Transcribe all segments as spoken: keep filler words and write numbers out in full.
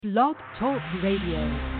Blog Talk Radio.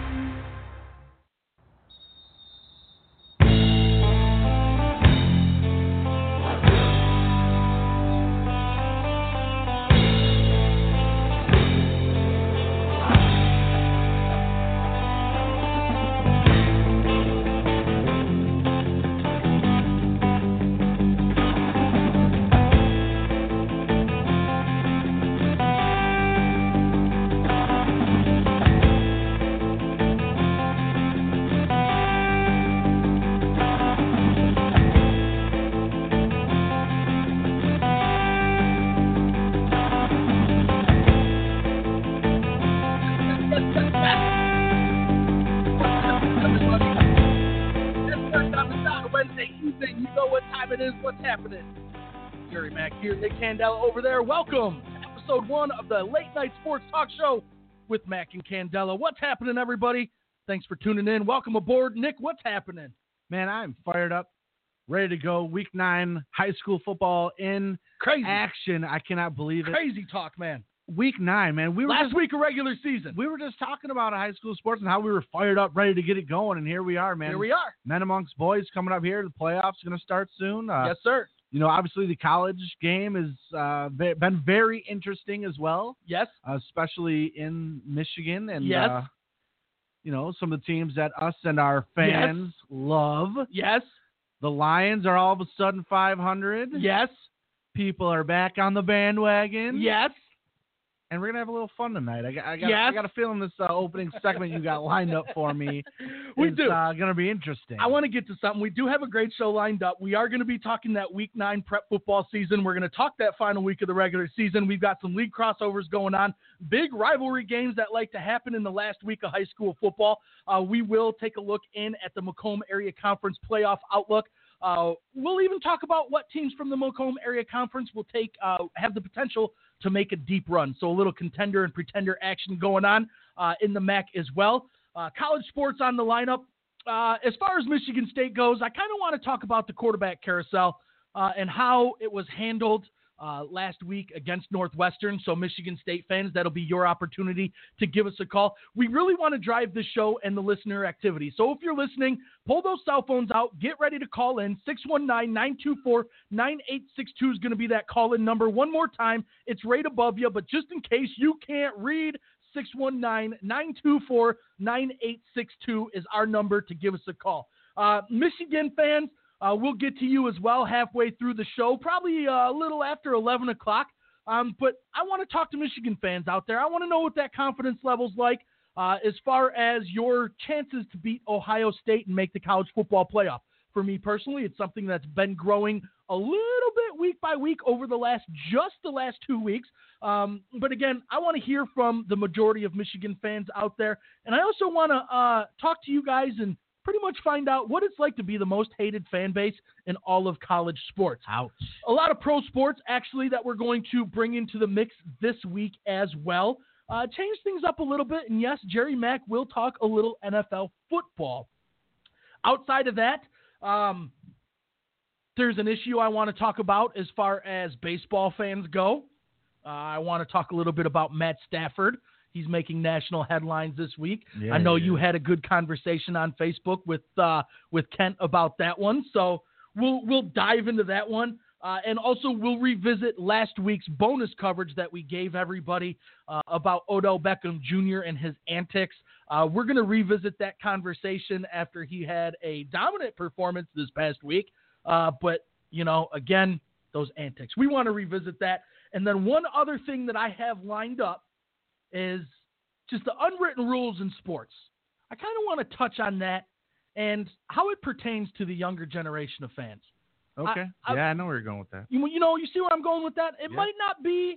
Nick Candela over there. Welcome to episode one of the Late Night Sports Talk Show with Mac and Candela. What's happening, everybody? Thanks for tuning in. Welcome aboard. Nick, what's happening? Man, I'm fired up, ready to go. Week nine, high school football in Crazy action. I cannot believe it. Crazy talk, man. Week nine, man. We were Last just, week of regular season. We were just talking about high school sports and how we were fired up, ready to get it going, and here we are, man. Here we are. Men amongst boys coming up here. The playoffs are going to start soon. Uh, yes, sir. You know, obviously the college game has uh, been very interesting as well. Yes. Uh, especially in Michigan. And, yes. Uh, you know, some of the teams that us and our fans yes. love. Yes. The Lions are all of a sudden five hundred. Yes. People are back on the bandwagon. Yes. And we're going to have a little fun tonight. I got, I got, yes. I got a feeling this uh, opening segment you got lined up for me we is do. uh, going to be interesting. I want to get to something. We do have a great show lined up. We are going to be talking that week nine prep football season. We're going to talk that final week of the regular season. We've got some league crossovers going on, big rivalry games that like to happen in the last week of high school football. Uh, we will take a look in at the Macomb Area Conference playoff outlook. Uh, we'll even talk about what teams from the Macomb Area Conference will take, uh, have the potential to make a deep run. So a little contender and pretender action going on uh, in the M A C as well. Uh, college sports on the lineup. Uh, as far as Michigan State goes, I kind of want to talk about the quarterback carousel uh, and how it was handled Uh, last week against Northwestern. So Michigan State fans, that'll be your opportunity to give us a call. We really want to drive this show and the listener activity. So if you're listening, pull those cell phones out, get ready to call in. six one nine, nine two four, nine eight six two is going to be that call-in number. One more time, it's right above you, but just in case you can't read, six one nine, nine two four, nine eight six two is our number to give us a call. Uh, Michigan fans, Uh, we'll get to you as well halfway through the show, probably uh, a little after eleven o'clock. Um, but I want to talk to Michigan fans out there. I want to know what that confidence level's like uh, as far as your chances to beat Ohio State and make the college football playoff. For me personally, it's something that's been growing a little bit week by week over the last, just the last two weeks. Um, but again, I want to hear from the majority of Michigan fans out there. And I also want to uh, talk to you guys and pretty much find out what it's like to be the most hated fan base in all of college sports. Ouch. A lot of pro sports, actually, that we're going to bring into the mix this week as well. Uh, change things up a little bit, and yes, Jerry Mack will talk a little N F L football. Outside of that, um, there's an issue I want to talk about as far as baseball fans go. Uh, I want to talk a little bit about Matt Stafford. He's making national headlines this week. Yeah, I know yeah. you had a good conversation on Facebook with uh, with Kent about that one, so we'll we'll dive into that one, uh, and also we'll revisit last week's bonus coverage that we gave everybody uh, about Odell Beckham Junior and his antics. Uh, we're going to revisit that conversation after he had a dominant performance this past week, uh, but you know, again, those antics. We want to revisit that, and then one other thing that I have lined up is just the unwritten rules in sports. I kind of want to touch on that and how it pertains to the younger generation of fans. Okay. I, I, yeah, I know where you're going with that. You, you know, you see where I'm going with that? It yeah. might not be,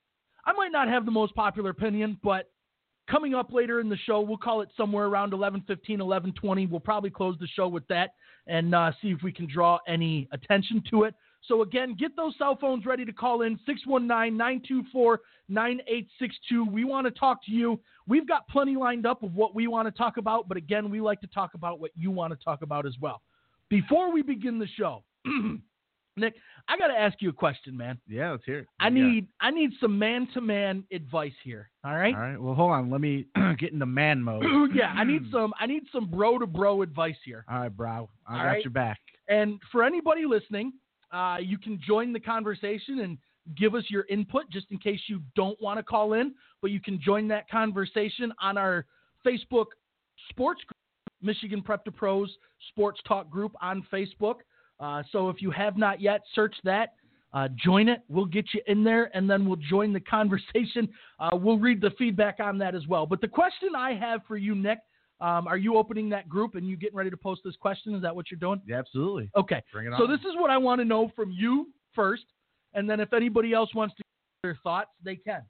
I might not have the most popular opinion, but coming up later in the show, we'll call it somewhere around eleven fifteen, eleven twenty. We'll probably close the show with that and uh, see if we can draw any attention to it. So, again, get those cell phones ready to call in, six one nine, nine two four, nine eight six two. We want to talk to you. We've got plenty lined up of what we want to talk about, but, again, we like to talk about what you want to talk about as well. Before we begin the show, Nick, I got to ask you a question, man. Yeah, let's hear it. I What you need I need some man-to-man advice here. All right. got? All right. Well, hold on. Let me get into man mode. yeah, I need some I need some bro-to-bro advice here. All right, bro. I All got right. your back. And for anybody listening, uh, you can join the conversation and give us your input just in case you don't want to call in, but you can join that conversation on our Facebook sports group, Michigan Prep to Pros Sports Talk group on Facebook. Uh, so if you have not yet, search that, uh, join it. We'll get you in there, and then we'll join the conversation. Uh, we'll read the feedback on that as well. But the question I have for you, Nick, um, are you opening that group and you getting ready to post this question? Is that what you're doing? Yeah, absolutely. Okay. Bring it So on. this is what I want to know from you first, and then if anybody else wants to give their thoughts, they can.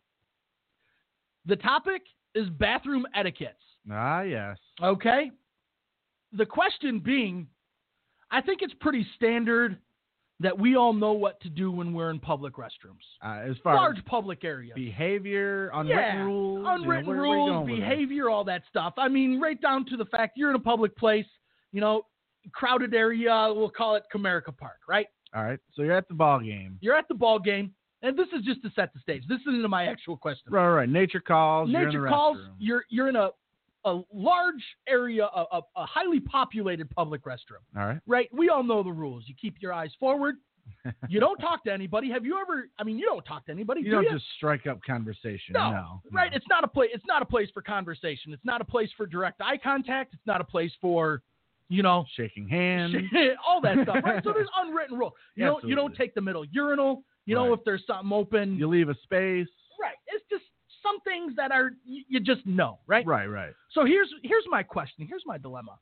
The topic is bathroom etiquettes. Ah, yes. Okay? The question being, I think it's pretty standard that we all know what to do when we're in public restrooms. Uh, as far Large as public areas. behavior, unwritten yeah, rules, unwritten you know, where, where you rules, going with this? behavior, all that stuff. I mean, right down to the fact you're in a public place, you know, crowded area, we'll call it Comerica Park, right? All right. So you're at the ball game. You're at the ball game, and this is just to set the stage. This isn't my actual question. Right, right. Nature calls. you're in Nature the calls. restroom. You're you're in a a large area, a, a, a highly populated public restroom. All right. Right? We all know the rules. You keep your eyes forward. You don't talk to anybody. Have you ever? I mean, you don't talk to anybody. You do don't you? just strike up conversation. No, No. right? no. It's not a place. It's not a place for conversation. It's not a place for direct eye contact. It's not a place for, you know, Shaking hands. all that stuff. Right? So there's unwritten rule. You don't. You don't Absolutely. take the middle urinal. You know, Right. if there's something open. You leave a space. Right. It's just some things that are you, you just know. Right. Right, right. So here's here's my question. Here's my dilemma.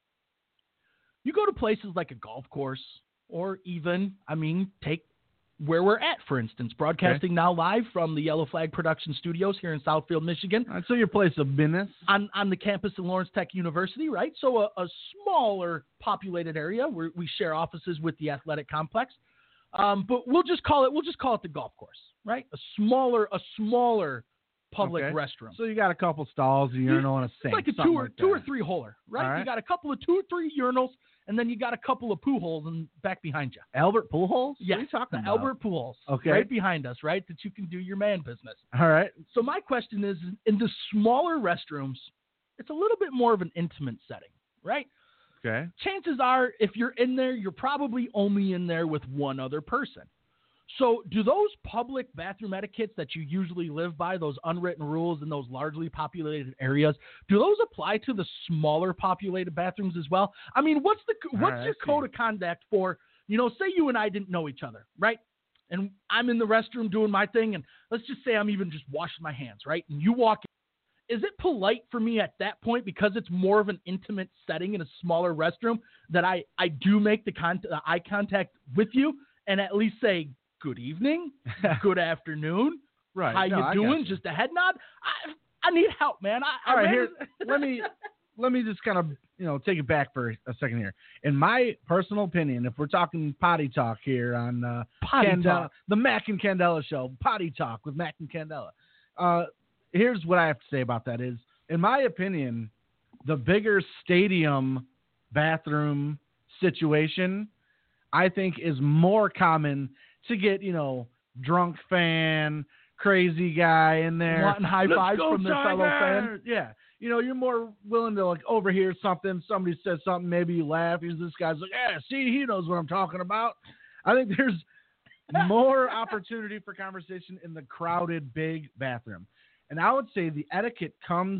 You go to places like a golf course, or even, I mean, take where we're at, for instance, broadcasting now live from the Yellow Flag Production Studios here in Southfield, Michigan, All right, so your place of business. on, on the campus of Lawrence Tech University, right? So a, a smaller populated area where we share offices with the athletic complex. Um, but we'll just call it we'll just call it the golf course, right? A smaller a smaller public Okay. restroom. So you got a couple stalls, a urinal, and a sink. It's like a something two or like two or that. three holer, right? All right. You got a couple of two or three urinals, and then you got a couple of poo holes in back behind you. Albert pool holes? Yes, What are you talking the about? Albert pool holes, Okay. right behind us, right? That you can do your man business. All right. So my question is, in the smaller restrooms, it's a little bit more of an intimate setting, right? Okay. Chances are, if you're in there, you're probably only in there with one other person. So do those public bathroom etiquettes that you usually live by, those unwritten rules in those largely populated areas, do those apply to the smaller populated bathrooms as well? I mean, what's the what's right, I your see. code of conduct for, you know, say you and I didn't know each other, right? And I'm in the restroom doing my thing, and let's just say I'm even just washing my hands, right? And you walk in. Is it polite for me at that point, because it's more of an intimate setting in a smaller restroom, that I, I do make the con- uh, eye contact with you and at least say, good evening, good afternoon, Right. how No, I you got doing? Just a head nod. I, I need help, man. I, All I right, ran- here, let me let me just kind of, you know, take it back for a second here. In my personal opinion, if we're talking potty talk here on uh, Potty Candela, talk. the Mac and Candela show, potty talk with Mac and Candela. Uh, here's what I have to say about that is, in my opinion, the bigger stadium bathroom situation, I think, is more common to get, you know, drunk fan, crazy guy in there. Wanting high Let's fives go, from their fellow Tigers! fan. Yeah. You know, you're more willing to, like, overhear something. Somebody says something, maybe you laugh. Here's this guy's like, yeah, see, he knows what I'm talking about. I think there's more opportunity for conversation in the crowded, big bathroom. And I would say the etiquette comes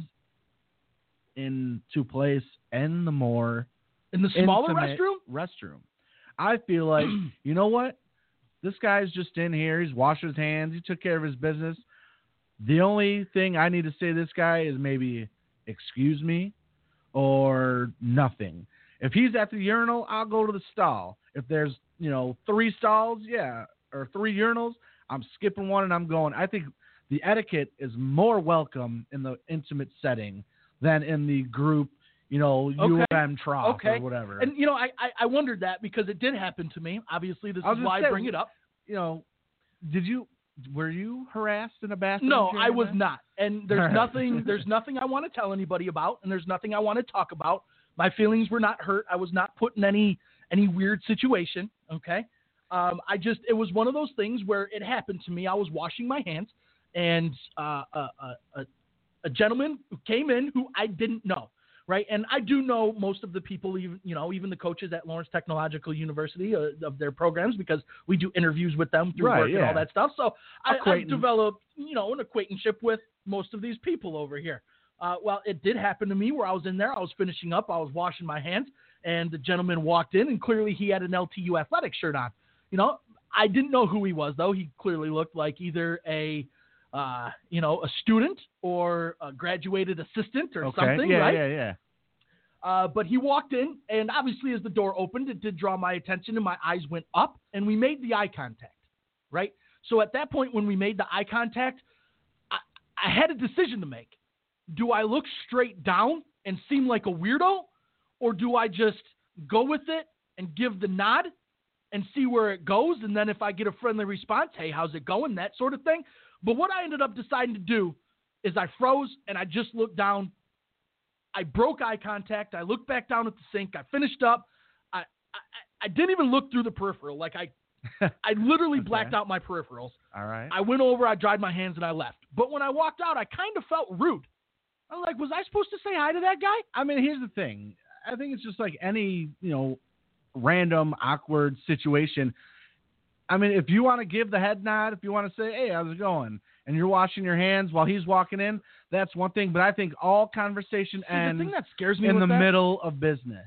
into place in the more In the smaller intimate restroom? restroom. I feel like, you know what? This guy's just in here. He's washed his hands. He took care of his business. The only thing I need to say to this guy is maybe excuse me or nothing. If he's at the urinal, I'll go to the stall. If there's, you know, three stalls, yeah, or three urinals, I'm skipping one and I'm going. I think the etiquette is more welcome in the intimate setting than in the group, you know, U Okay. M trough Okay. or whatever. And, you know, I, I, I wondered that because it did happen to me. Obviously, this I was is gonna why say, I bring it up. you know, did you, were you harassed in a bathroom? No, during I was that? not. And there's nothing there's nothing I want to tell anybody about, and there's nothing I want to talk about. My feelings were not hurt. I was not put in any any weird situation, okay? Um, I just, it was one of those things where it happened to me. I was washing my hands, and uh, a, a, a gentleman who came in who I didn't know, right? And I do know most of the people, even you know, even the coaches at Lawrence Technological University uh, of their programs, because we do interviews with them through Right, work yeah. and all that stuff. So I, I've Acquaintance. developed, you know, an acquaintanceship with most of these people over here. Uh, well, it did happen to me where I was in there. I was finishing up. I was washing my hands, and the gentleman walked in, and clearly he had an L T U athletic shirt on. You know, I didn't know who he was, though. He clearly looked like either a, uh, you know, a student or a graduated assistant or Okay. something, yeah, right? Yeah, yeah, Uh, but he walked in, and obviously as the door opened, it did draw my attention, and my eyes went up, and we made the eye contact, right? So at that point when we made the eye contact, I, I had a decision to make. Do I look straight down and seem like a weirdo, or do I just go with it and give the nod and see where it goes, and then if I get a friendly response, hey, how's it going, that sort of thing? But what I ended up deciding to do is I froze, and I just looked down. I broke eye contact. I looked back down at the sink. I finished up. I I, I didn't even look through the peripheral. Like I I literally Okay. blacked out my peripherals. All right. I went over, I dried my hands, and I left. But when I walked out, I kind of felt rude. I'm like, was I supposed to say hi to that guy? I mean, here's the thing. I think it's just like any, you know, random, awkward situation. I mean, if you want to give the head nod, if you want to say, hey, how's it going? And you're washing your hands while he's walking in, that's one thing. But I think all conversation See, ends the thing that scares me in with the that, middle of business.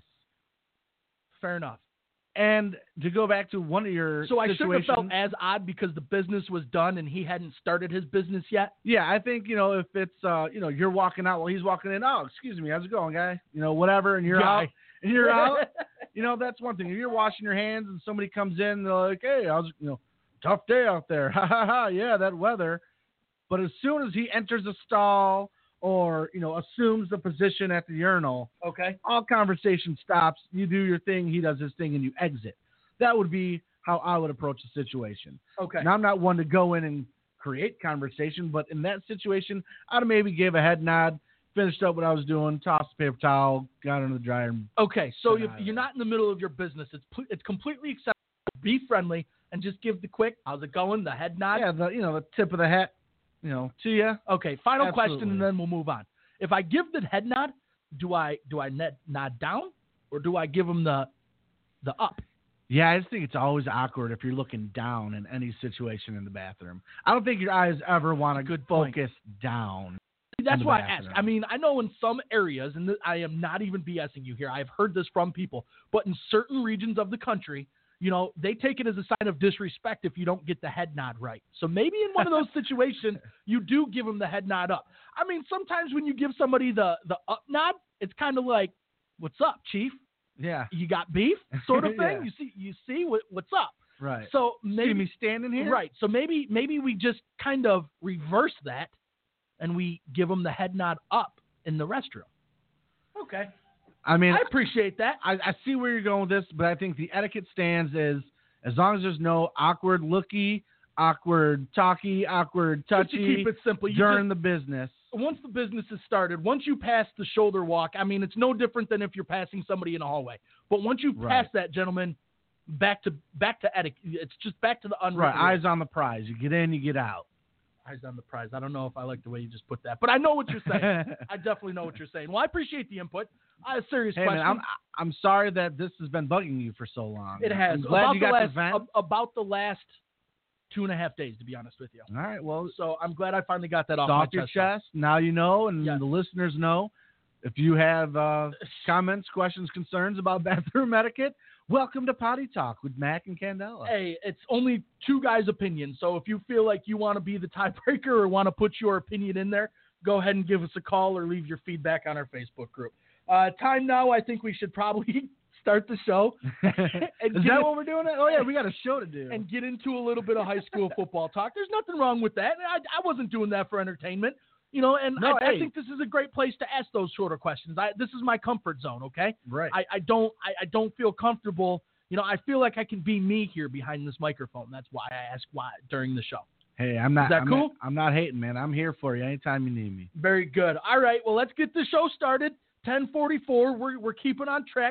fair enough. And to go back to one of your So I shouldn't have situations, felt as odd because the business was done and he hadn't started his business yet. yeah, I think, you know, if it's, uh, you know, you're walking out while he's walking in, oh, excuse me, how's it going, guy? You know, whatever, and you're Guy. out, and you're out, you know, that's one thing. If you're washing your hands and somebody comes in, they're like, hey, how's, you know, tough day out there. Ha, ha, ha, yeah, that weather. But as soon as he enters a stall or, you know, assumes the position at the urinal, Okay. all conversation stops. You do your thing, he does his thing, and you exit. That would be how I would approach the situation. Okay. Now, I'm not one to go in and create conversation, but in that situation, I'd have maybe gave a head nod, finished up what I was doing, tossed the paper towel, got under the dryer. And Okay, so Get if out of you're there. not in the middle of your business, it's pl- it's completely acceptable. Be friendly and just give the quick, how's it going, the head nod. yeah, the you know the tip of the hat, you know, to you. Okay, final question, Absolutely. and then we'll move on. If I give the head nod, do I do I ned, nod down, or do I give him the the up? Yeah, I just think it's always awkward if you're looking down in any situation in the bathroom. I don't think your eyes ever want to Good point. focus down. That's in the why I ask. bathroom. I mean, I know in some areas, and th- I am not even BSing you here. I've heard this from people, but in certain regions of the country, you know, they take it as a sign of disrespect if you don't get the head nod right. So maybe in one of those situations, you do give them the head nod up. I mean, sometimes when you give somebody the the up nod, it's kind of like, "What's up, Chief? Yeah, You got beef?" sort of thing. Yeah. You see, you see what, what's up. right. So See maybe me standing here? right. So maybe maybe we just kind of reverse that, and we give them the head nod up in the restroom. Okay, I mean, I appreciate that. I, I see where you're going with this, but I think the etiquette stands is as long as there's no awkward looky, awkward talky, awkward Just to touchy keep it simple, you during just- the business. once the business is started, once you pass the shoulder walk, I mean, it's no different than if you're passing somebody in a hallway. But once you Right. pass that, gentleman, back to back to etiquette. It's just back to the Right, unwritten. eyes on the prize. You get in, you get out. Eyes on the prize. I don't know if I like the way you just put that, but I know what you're saying. I definitely know what you're saying. Well, I appreciate the input. I have a serious Hey question. man, I'm I'm sorry that this has been bugging you for so long. it has I'm glad about you the got last to vent. ab- about the last two and a half days, to be honest with you. All right, well, So I'm glad I finally got that off it's my off your chest. chest. Now you know, and Yeah. the listeners know. If you have uh, comments, questions, concerns about bathroom etiquette, welcome to Potty Talk with Mac and Candela. Hey, it's only two guys' opinions. So if you feel like you want to be the tiebreaker or want to put your opinion in there, go ahead and give us a call or leave your feedback on our Facebook group. Uh, time now, I think we should probably start the show Is and that get, what we're doing? Oh yeah, we got a show to do. and get into a little bit of high school football talk. There's nothing wrong with that. I, I wasn't doing that for entertainment. You know, and No, I, I hey. think this is a great place to ask those shorter questions. I, this is my comfort zone, okay? right. I, I don't I, I don't feel comfortable. You know, I feel like I can be me here behind this microphone. That's why I ask why during the show. hey, I'm not. Is that I'm cool? Not, I'm not hating, man. I'm here for you anytime you need me. Very good. All right. Well, let's get the show started. ten forty-four. We're, we're keeping on track.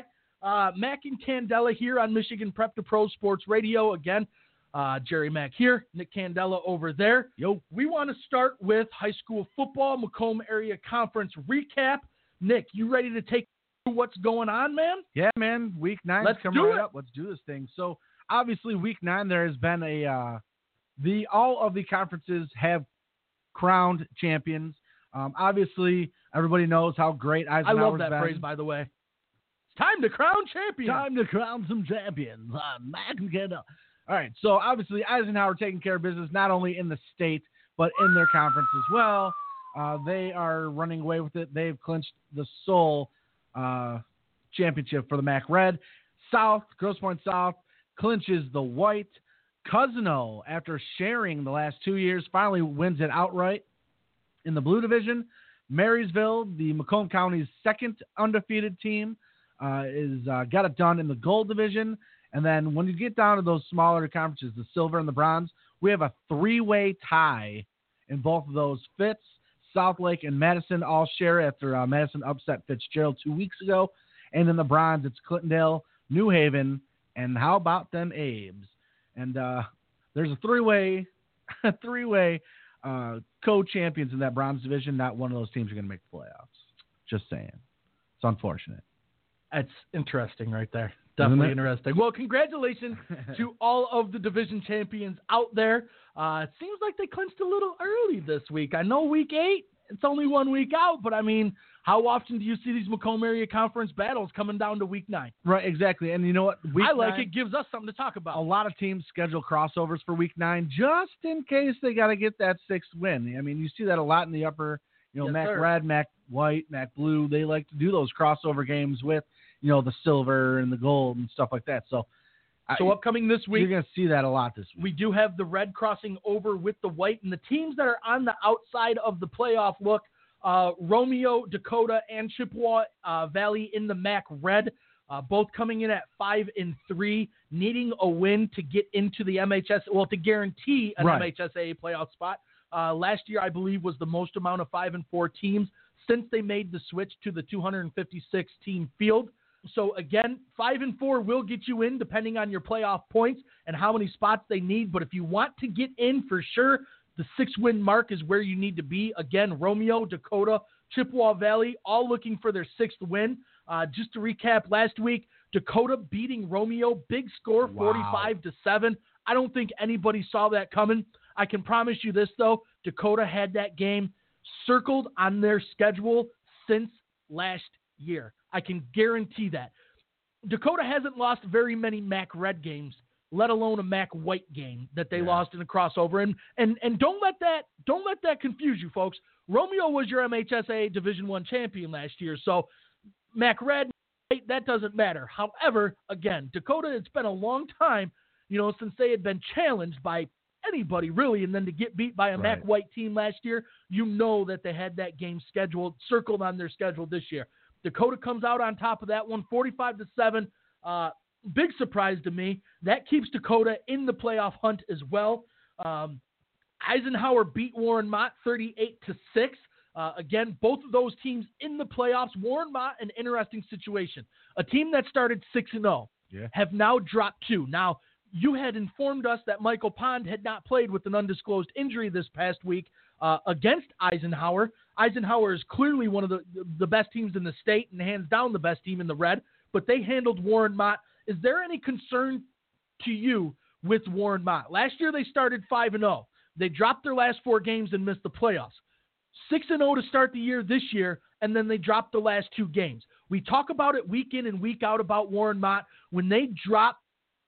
Uh, Mac and Candela here on Michigan Prep to Pro Sports Radio. Again, uh, Jerry Mack here, Nick Candela over there. Yo. We want to start with high school football, Macomb Area Conference recap. Nick, you ready to take what's going on, man? Yeah, man. Week nine Let's is coming do right it. up. Let's do this thing. So, obviously, week nine, there has been a uh, the all of the conferences have crowned champions. Um, obviously, everybody knows how great I Eisenhower's love that been. phrase, by the way. It's time to crown champions. Time to crown some champions. Uh, Mac and Kendall. All right, so obviously Eisenhower taking care of business not only in the state but in their conference as well. Uh, they are running away with it. They've clinched the sole uh, championship for the Mac Red. South, Grosse Pointe South, clinches the white. Cousino, after sharing the last two years, finally wins it outright in the blue division. Marysville, the Macomb County's second undefeated team, uh, is uh, got it done in the gold division. And then when you get down to those smaller conferences, the silver and the bronze, we have a three-way tie in both of those. Fitz, Southlake, and Madison all share after uh, Madison upset Fitzgerald two weeks ago. And in the bronze, it's Clintondale, New Haven, and how about them Abes? And uh, there's a three-way, three-way uh, co-champions in that bronze division. Not one of those teams are going to make the playoffs. Just saying. It's unfortunate. That's interesting right there. Definitely interesting. Well, congratulations to all of the division champions out there. Uh, it seems like they clinched a little early this week. I know week eight, it's only one week out, but I mean, how often do you see these Macomb Area Conference battles coming down to week nine? Right, exactly. And you know what? Week I like nine, it. Gives us something to talk about. A lot of teams schedule crossovers for week nine just in case they got to get that sixth win. I mean, you see that a lot in the upper, you know, Yes, Mac sir. Red, Mac White, Mac Blue. They like to do those crossover games with, you know, the silver and the gold and stuff like that. So, So I, upcoming this week, you're going to see that a lot this week. we do have the red crossing over with the white, and the teams that are on the outside of the playoff look, uh, Romeo, Dakota, and Chippewa uh, Valley in the Mac Red, uh, both coming in at five and three, needing a win to get into the M H S, well, to guarantee an Right. M H S A A playoff spot. Uh, last year, I believe, was the most amount of five and four teams since they made the switch to the two hundred fifty-six team field. So again, five and four will get you in depending on your playoff points and how many spots they need. But if you want to get in for sure, the six-win mark is where you need to be. Again, Romeo, Dakota, Chippewa Valley, all looking for their sixth win. Uh, just to recap, last week, Dakota beating Romeo, big score, Wow. forty-five to seven. I don't think anybody saw that coming. I can promise you this, though. Dakota had that game circled on their schedule since last year. I can guarantee that. Dakota hasn't lost very many Mac Red games, let alone a Mac White game that they Yeah. lost in a crossover. And and and don't let that don't let that confuse you, folks. Romeo was your M H S A A Division One champion last year, so Mac Red, that doesn't matter. However, again, Dakota, it's been a long time, you know, since they had been challenged by anybody really, and then to get beat by a Right. Mac White team last year, you know that they had that game scheduled, circled on their schedule this year. Dakota comes out on top of that one, forty-five to seven. Uh, big surprise to me. That keeps Dakota in the playoff hunt as well. Um, Eisenhower beat Warren Mott thirty-eight to six. Uh, again, both of those teams in the playoffs. Warren Mott, an interesting situation. A team that started six and oh Yeah. have now dropped two. Now, you had informed us that Michael Pond had not played with an undisclosed injury this past week uh, against Eisenhower. Eisenhower is clearly one of the, the best teams in the state and hands down the best team in the red, but they handled Warren Mott. Is there any concern to you with Warren Mott? Last year they started five and oh. They dropped their last four games and missed the playoffs. six and oh to start the year this year, and then they dropped the last two games. We talk about it week in and week out about Warren Mott. When they drop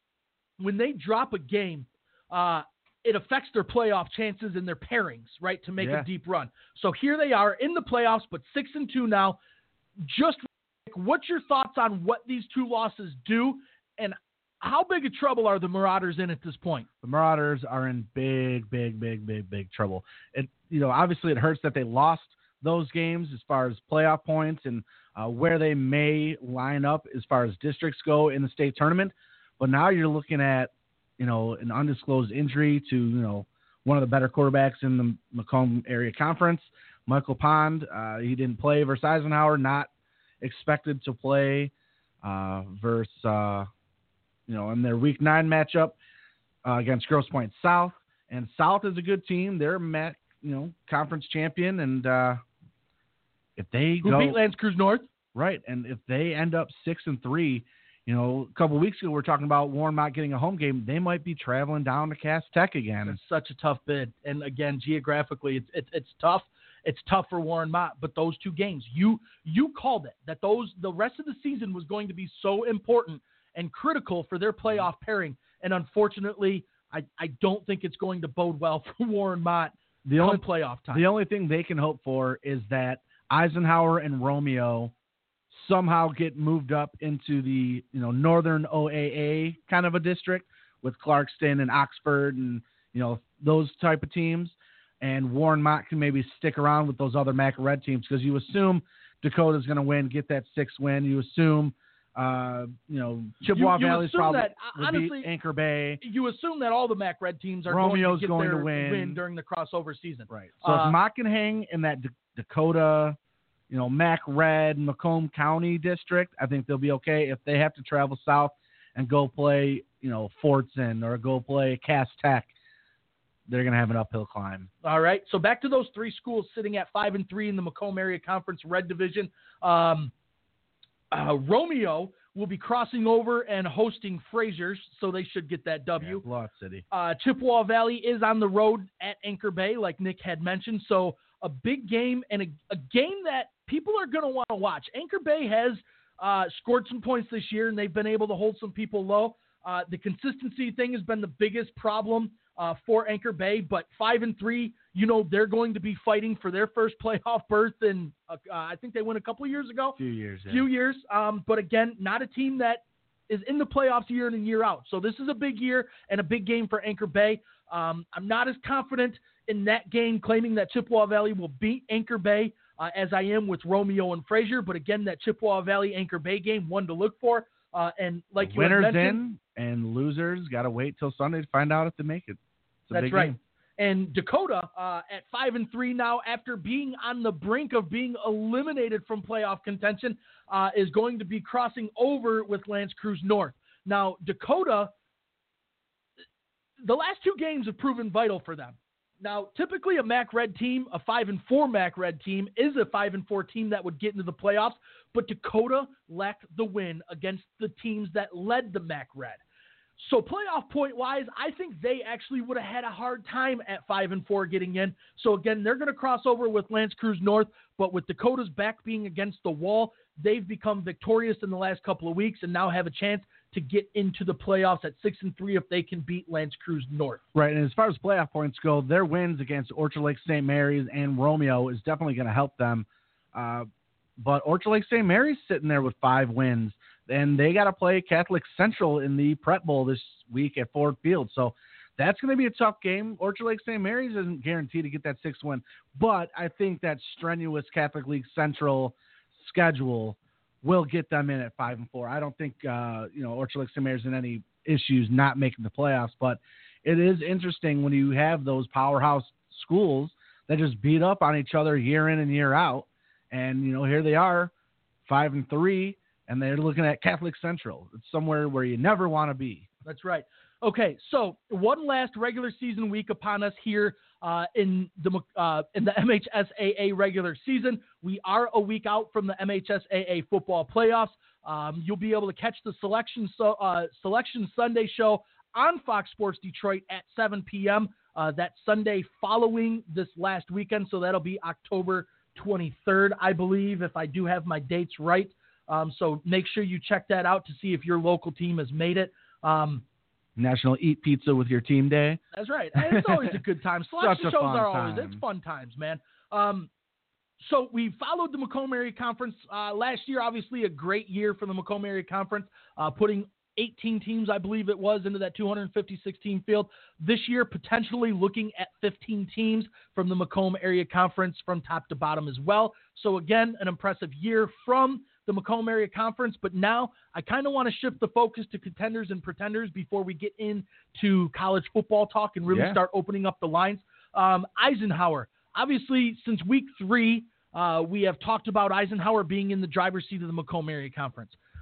when they drop a game, uh, it affects their playoff chances and their pairings, right, to make Yeah. a deep run. So here they are in the playoffs, but six and two now. Just what's your thoughts on what these two losses do, and how big a trouble are the Marauders in at this point? The Marauders are in big, big, big, big, big trouble. It, you know, obviously it hurts that they lost those games as far as playoff points and uh, where they may line up as far as districts go in the state tournament. But now you're looking at, you know, an undisclosed injury to, you know, one of the better quarterbacks in the Macomb Area Conference, Michael Pond. Uh, he didn't play versus Eisenhower, not expected to play uh, versus, uh, you know, in their week nine matchup uh, against Grosse Pointe South. And South is a good team. They're, Mac, you know, conference champion. And uh, if they Who go. beat L'Anse Creuse North? Right. And if they end up six and three, you know, a couple of weeks ago, we were talking about Warren Mott getting a home game. They might be traveling down to Cass Tech again. It's such a tough bid. And again, geographically, it's, it's, it's tough. It's tough for Warren Mott, but those two games, you you called it, that those the rest of the season was going to be so important and critical for their playoff pairing. And unfortunately, I, I don't think it's going to bode well for Warren Mott the only playoff time. The only thing they can hope for is that Eisenhower and Romeo somehow get moved up into the, you know, Northern O A A kind of a district with Clarkston and Oxford and, you know, those type of teams. And Warren Mott can maybe stick around with those other M A C Red teams, because you assume Dakota's going to win, get that sixth win. You assume, uh, you know, Chippewa you, you Valley's probably that, honestly, beat Anchor Bay. You assume that all the M A C Red teams are Romeo's going to, get going their to win. win during the crossover season. Right. So uh, if Mott can hang in that D- Dakota, you know, M A C Red, Macomb County district, I think they'll be okay. If they have to travel south and go play, you know, Fortson or go play Cass Tech, they're going to have an uphill climb. All right. So back to those three schools sitting at five and three in the Macomb Area Conference Red Division. Um, uh, Romeo will be crossing over and hosting Fraser's, so they should get that W. Yeah, Blowout City. Uh, Chippewa Valley is on the road at Anchor Bay, like Nick had mentioned. So a big game and a, a game that people are going to want to watch. Anchor Bay has uh, scored some points this year, and they've been able to hold some people low. Uh, the consistency thing has been the biggest problem Uh, for Anchor Bay, but five and three, you know, they're going to be fighting for their first playoff berth. And uh, I think they went a couple of years ago, a few years, yeah. few years. Um, but again, not a team that is in the playoffs year in and year out. So this is a big year and a big game for Anchor Bay. Um, I'm not as confident in that game, claiming that Chippewa Valley will beat Anchor Bay uh, as I am with Romeo and Fraser. But again, that Chippewa Valley Anchor Bay game, one to look for. Uh, and like you winners had mentioned, in and losers got to wait till Sunday to find out if they make it. That's right. Game. And Dakota uh, at five and three now, after being on the brink of being eliminated from playoff contention, uh, is going to be crossing over with L'Anse Creuse North. Now, Dakota, the last two games have proven vital for them. Now, typically a M A C Red team, a five and four M A C Red team, is a five and four team that would get into the playoffs, but Dakota lacked the win against the teams that led the M A C Red. So playoff point-wise, I think they actually would have had a hard time at five and four getting in. So again, they're going to cross over with L'Anse Creuse North, but with Dakota's back being against the wall, they've become victorious in the last couple of weeks and now have a chance to get into the playoffs at six and three if they can beat L'Anse Creuse North. Right, and as far as playoff points go, their wins against Orchard Lake Saint Mary's and Romeo is definitely going to help them. Uh, but Orchard Lake Saint Mary's sitting there with five wins. And they got to play Catholic Central in the Prep Bowl this week at Ford Field. So that's going to be a tough game. Orchard Lake Saint Mary's isn't guaranteed to get that sixth win. But I think that strenuous Catholic League Central schedule will get them in at five and four. I don't think, uh, you know, Orchard Lake Saint Mary's in any issues not making the playoffs. But it is interesting when you have those powerhouse schools that just beat up on each other year in and year out. And, you know, here they are, five and three. And they're looking at Catholic Central. It's somewhere where you never want to be. That's right. Okay, so one last regular season week upon us here uh, in the uh, in the M H S A A regular season. We are a week out from the M H S A A football playoffs. Um, you'll be able to catch the selection so, uh, selection Sunday show on Fox Sports Detroit at seven p.m. Uh, that Sunday following this last weekend. So that'll be October twenty-third, I believe, if I do have my dates right. Um, so make sure you check that out to see if your local team has made it. Um, National Eat Pizza with Your Team Day. That's right. And it's always a good time. Selection Such a shows fun are always, time. it's fun times, man. Um, so we followed the Macomb Area Conference uh, last year. Obviously a great year for the Macomb Area Conference, uh, putting eighteen teams, I believe it was, into that two hundred fifty-six team field. This year, potentially looking at fifteen teams from the Macomb Area Conference from top to bottom as well. So again, an impressive year from the Macomb Area Conference, but now I kind of want to shift the focus to contenders and pretenders before we get into college football talk and really yeah. start opening up the lines. Um, Eisenhower, obviously since week three, uh, we have talked about Eisenhower being in the driver's seat of the Macomb Area Conference.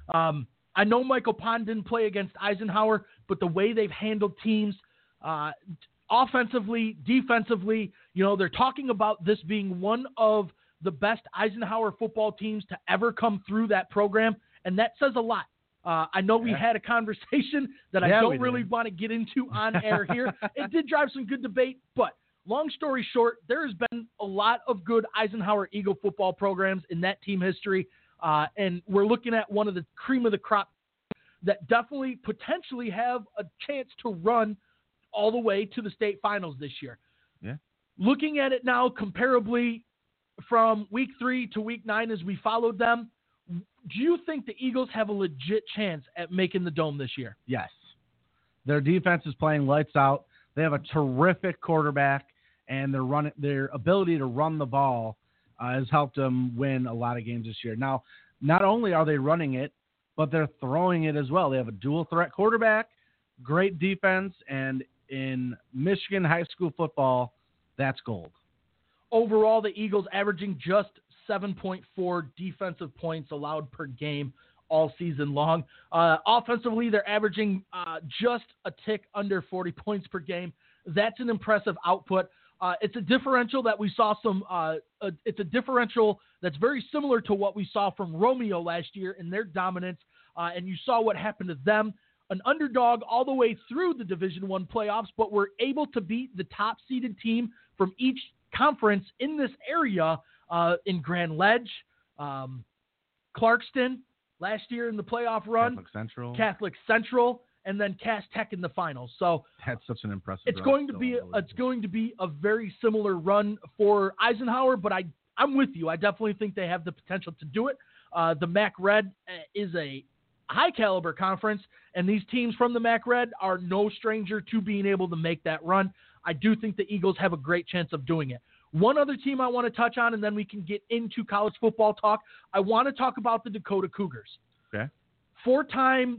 Um, I know Michael Pond didn't play against Eisenhower, but the way they've handled teams uh, offensively, defensively, you know, they're talking about this being one of the best Eisenhower football teams to ever come through that program, and that says a lot. Uh, I know we yeah. had a conversation that yeah, I don't really did. want to get into on air here. It did drive some good debate, but long story short, there has been a lot of good Eisenhower Eagle football programs in that team history. Uh, and we're looking at one of the cream of the crop that definitely potentially have a chance to run all the way to the state finals this year. Yeah. Looking at it now comparably from week three to week nine as we followed them, do you think the Eagles have a legit chance at making the Dome this year? Yes. Their defense is playing lights out. They have a terrific quarterback, and their run, their ability to run the ball Uh, has helped them win a lot of games this year. Now, not only are they running it, but they're throwing it as well. They have a dual threat quarterback, great defense, and in Michigan high school football, that's gold. Overall, the Eagles averaging just seven point four defensive points allowed per game all season long. Uh, offensively, they're averaging uh, just a tick under forty points per game. That's an impressive output. Uh, it's a differential that we saw some, uh, uh, it's a differential that's very similar to what we saw from Romeo last year in their dominance. Uh, and you saw what happened to them, an underdog all the way through the Division One playoffs, but were able to beat the top seeded team from each conference in this area, uh, in Grand Ledge, um, Clarkston last year in the playoff run, Catholic Central, Catholic Central, and then Cass Tech in the finals. So that's such an impressive. It's going to be a, it's going to be a very similar run for Eisenhower, but I I'm with you. I definitely think they have the potential to do it. Uh, the M A C Red is a high caliber conference, and these teams from the M A C Red are no stranger to being able to make that run. I do think the Eagles have a great chance of doing it. One other team I want to touch on, and then we can get into college football talk. I want to talk about the Dakota Cougars. Okay. Four-time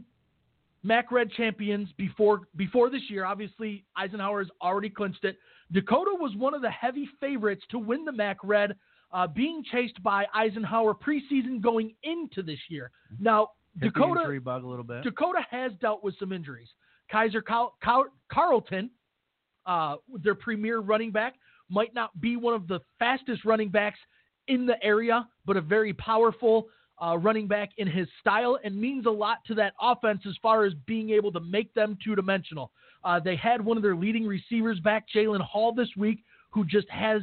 M A C Red champions before before this year. Obviously, Eisenhower has already clinched it. Dakota was one of the heavy favorites to win the M A C Red, uh, being chased by Eisenhower preseason going into this year. Now, Hit Dakota the injury bug a little bit. Dakota has dealt with some injuries. Kaiser Cal- Cal- Carlton, uh, their premier running back, might not be one of the fastest running backs in the area, but a very powerful Uh, running back in his style, and means a lot to that offense as far as being able to make them two-dimensional. Uh, they had one of their leading receivers back, Jalen Hall, this week, who just has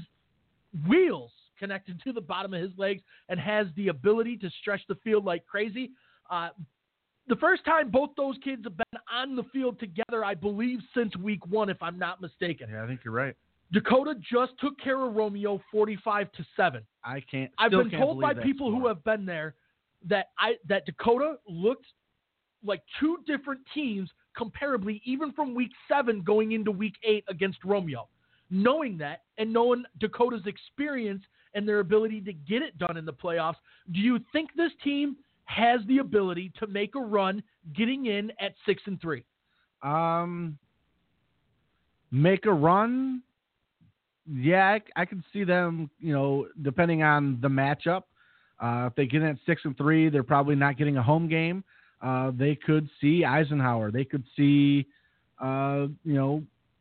wheels connected to the bottom of his legs and has the ability to stretch the field like crazy. Uh, the first time both those kids have been on the field together, I believe, since week one, if I'm not mistaken. Yeah, I think you're right. Dakota just took care of Romeo forty-five to seven. I can't. I've been can't told by believe that people score. who have been there that I that Dakota looked like two different teams comparably, even from week seven going into week eight against Romeo. Knowing that and knowing Dakota's experience and their ability to get it done in the playoffs, do you think this team has the ability to make a run getting in at six and three? Um, make a run. Yeah, I, I can see them, you know, depending on the matchup. Uh, if they get in at six and three, they're probably not getting a home game. Uh, they could see Eisenhower. They could see, uh, you know,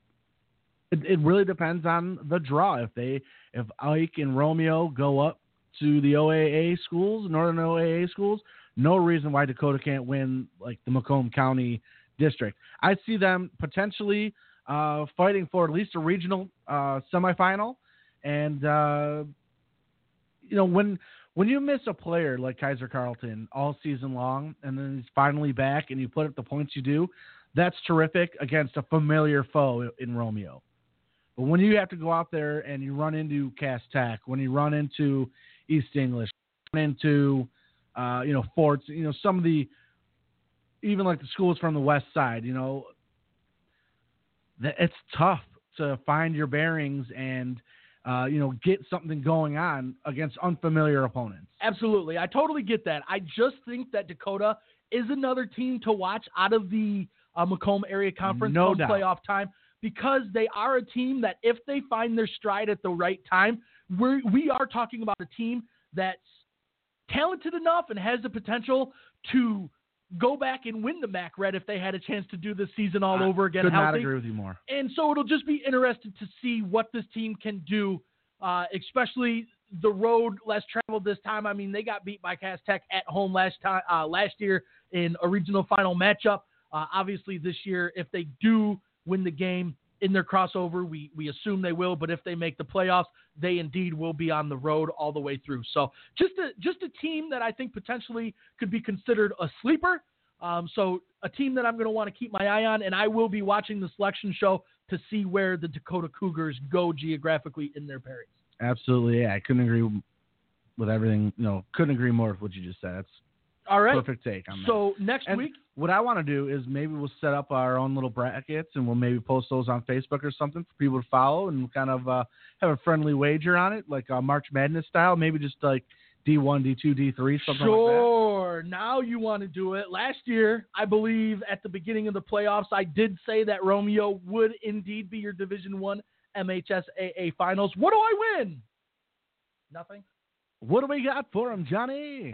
it, it really depends on the draw. If they, if Ike and Romeo go up to the O A A schools, Northern O A A schools, no reason why Dakota can't win like the Macomb County district. I see them potentially uh, fighting for at least a regional uh, semifinal. And, uh, you know, when, When you miss a player like Kaiser Carlton all season long and then he's finally back and you put up the points you do, that's terrific against a familiar foe in Romeo. But when you have to go out there and you run into Cass Tech, when you run into East English, run into, uh, you know, Forts, you know, some of the, even like the schools from the west side, you know, it's tough to find your bearings and, Uh, you know, get something going on against unfamiliar opponents. Absolutely. I totally get that. I just think that Dakota is another team to watch out of the uh, Macomb Area Conference no come doubt. playoff time, because they are a team that if they find their stride at the right time, we're, we are talking about a team that's talented enough and has the potential to go back and win the M A C Red if they had a chance to do this season all I over again. Could healthy. not agree with you more. And so it'll just be interesting to see what this team can do, uh, especially the road less traveled this time. I mean, they got beat by Cass Tech at home last time uh, last year in a regional final matchup. Uh, obviously, this year, if they do win the game in their crossover, we we assume they will. But if they make the playoffs, they indeed will be on the road all the way through. So just a just a team that I think potentially could be considered a sleeper. Um, so a team that I'm going to want to keep my eye on, and I will be watching the selection show to see where the Dakota Cougars go geographically in their pairings. Absolutely, yeah. I couldn't agree with everything. You know, couldn't agree more with what you just said. That's all right. Perfect take on that. So next and week, what I want to do is maybe we'll set up our own little brackets, and we'll maybe post those on Facebook or something for people to follow, and kind of uh, have a friendly wager on it, like uh, March Madness style. Maybe just like D one, D two, D three, something sure. like that. Sure. Now you want to do it. Last year, I believe at the beginning of the playoffs, I did say that Romeo would indeed be your Division One M H S A A Finals. What do I win? Nothing. What do we got for him, Johnny?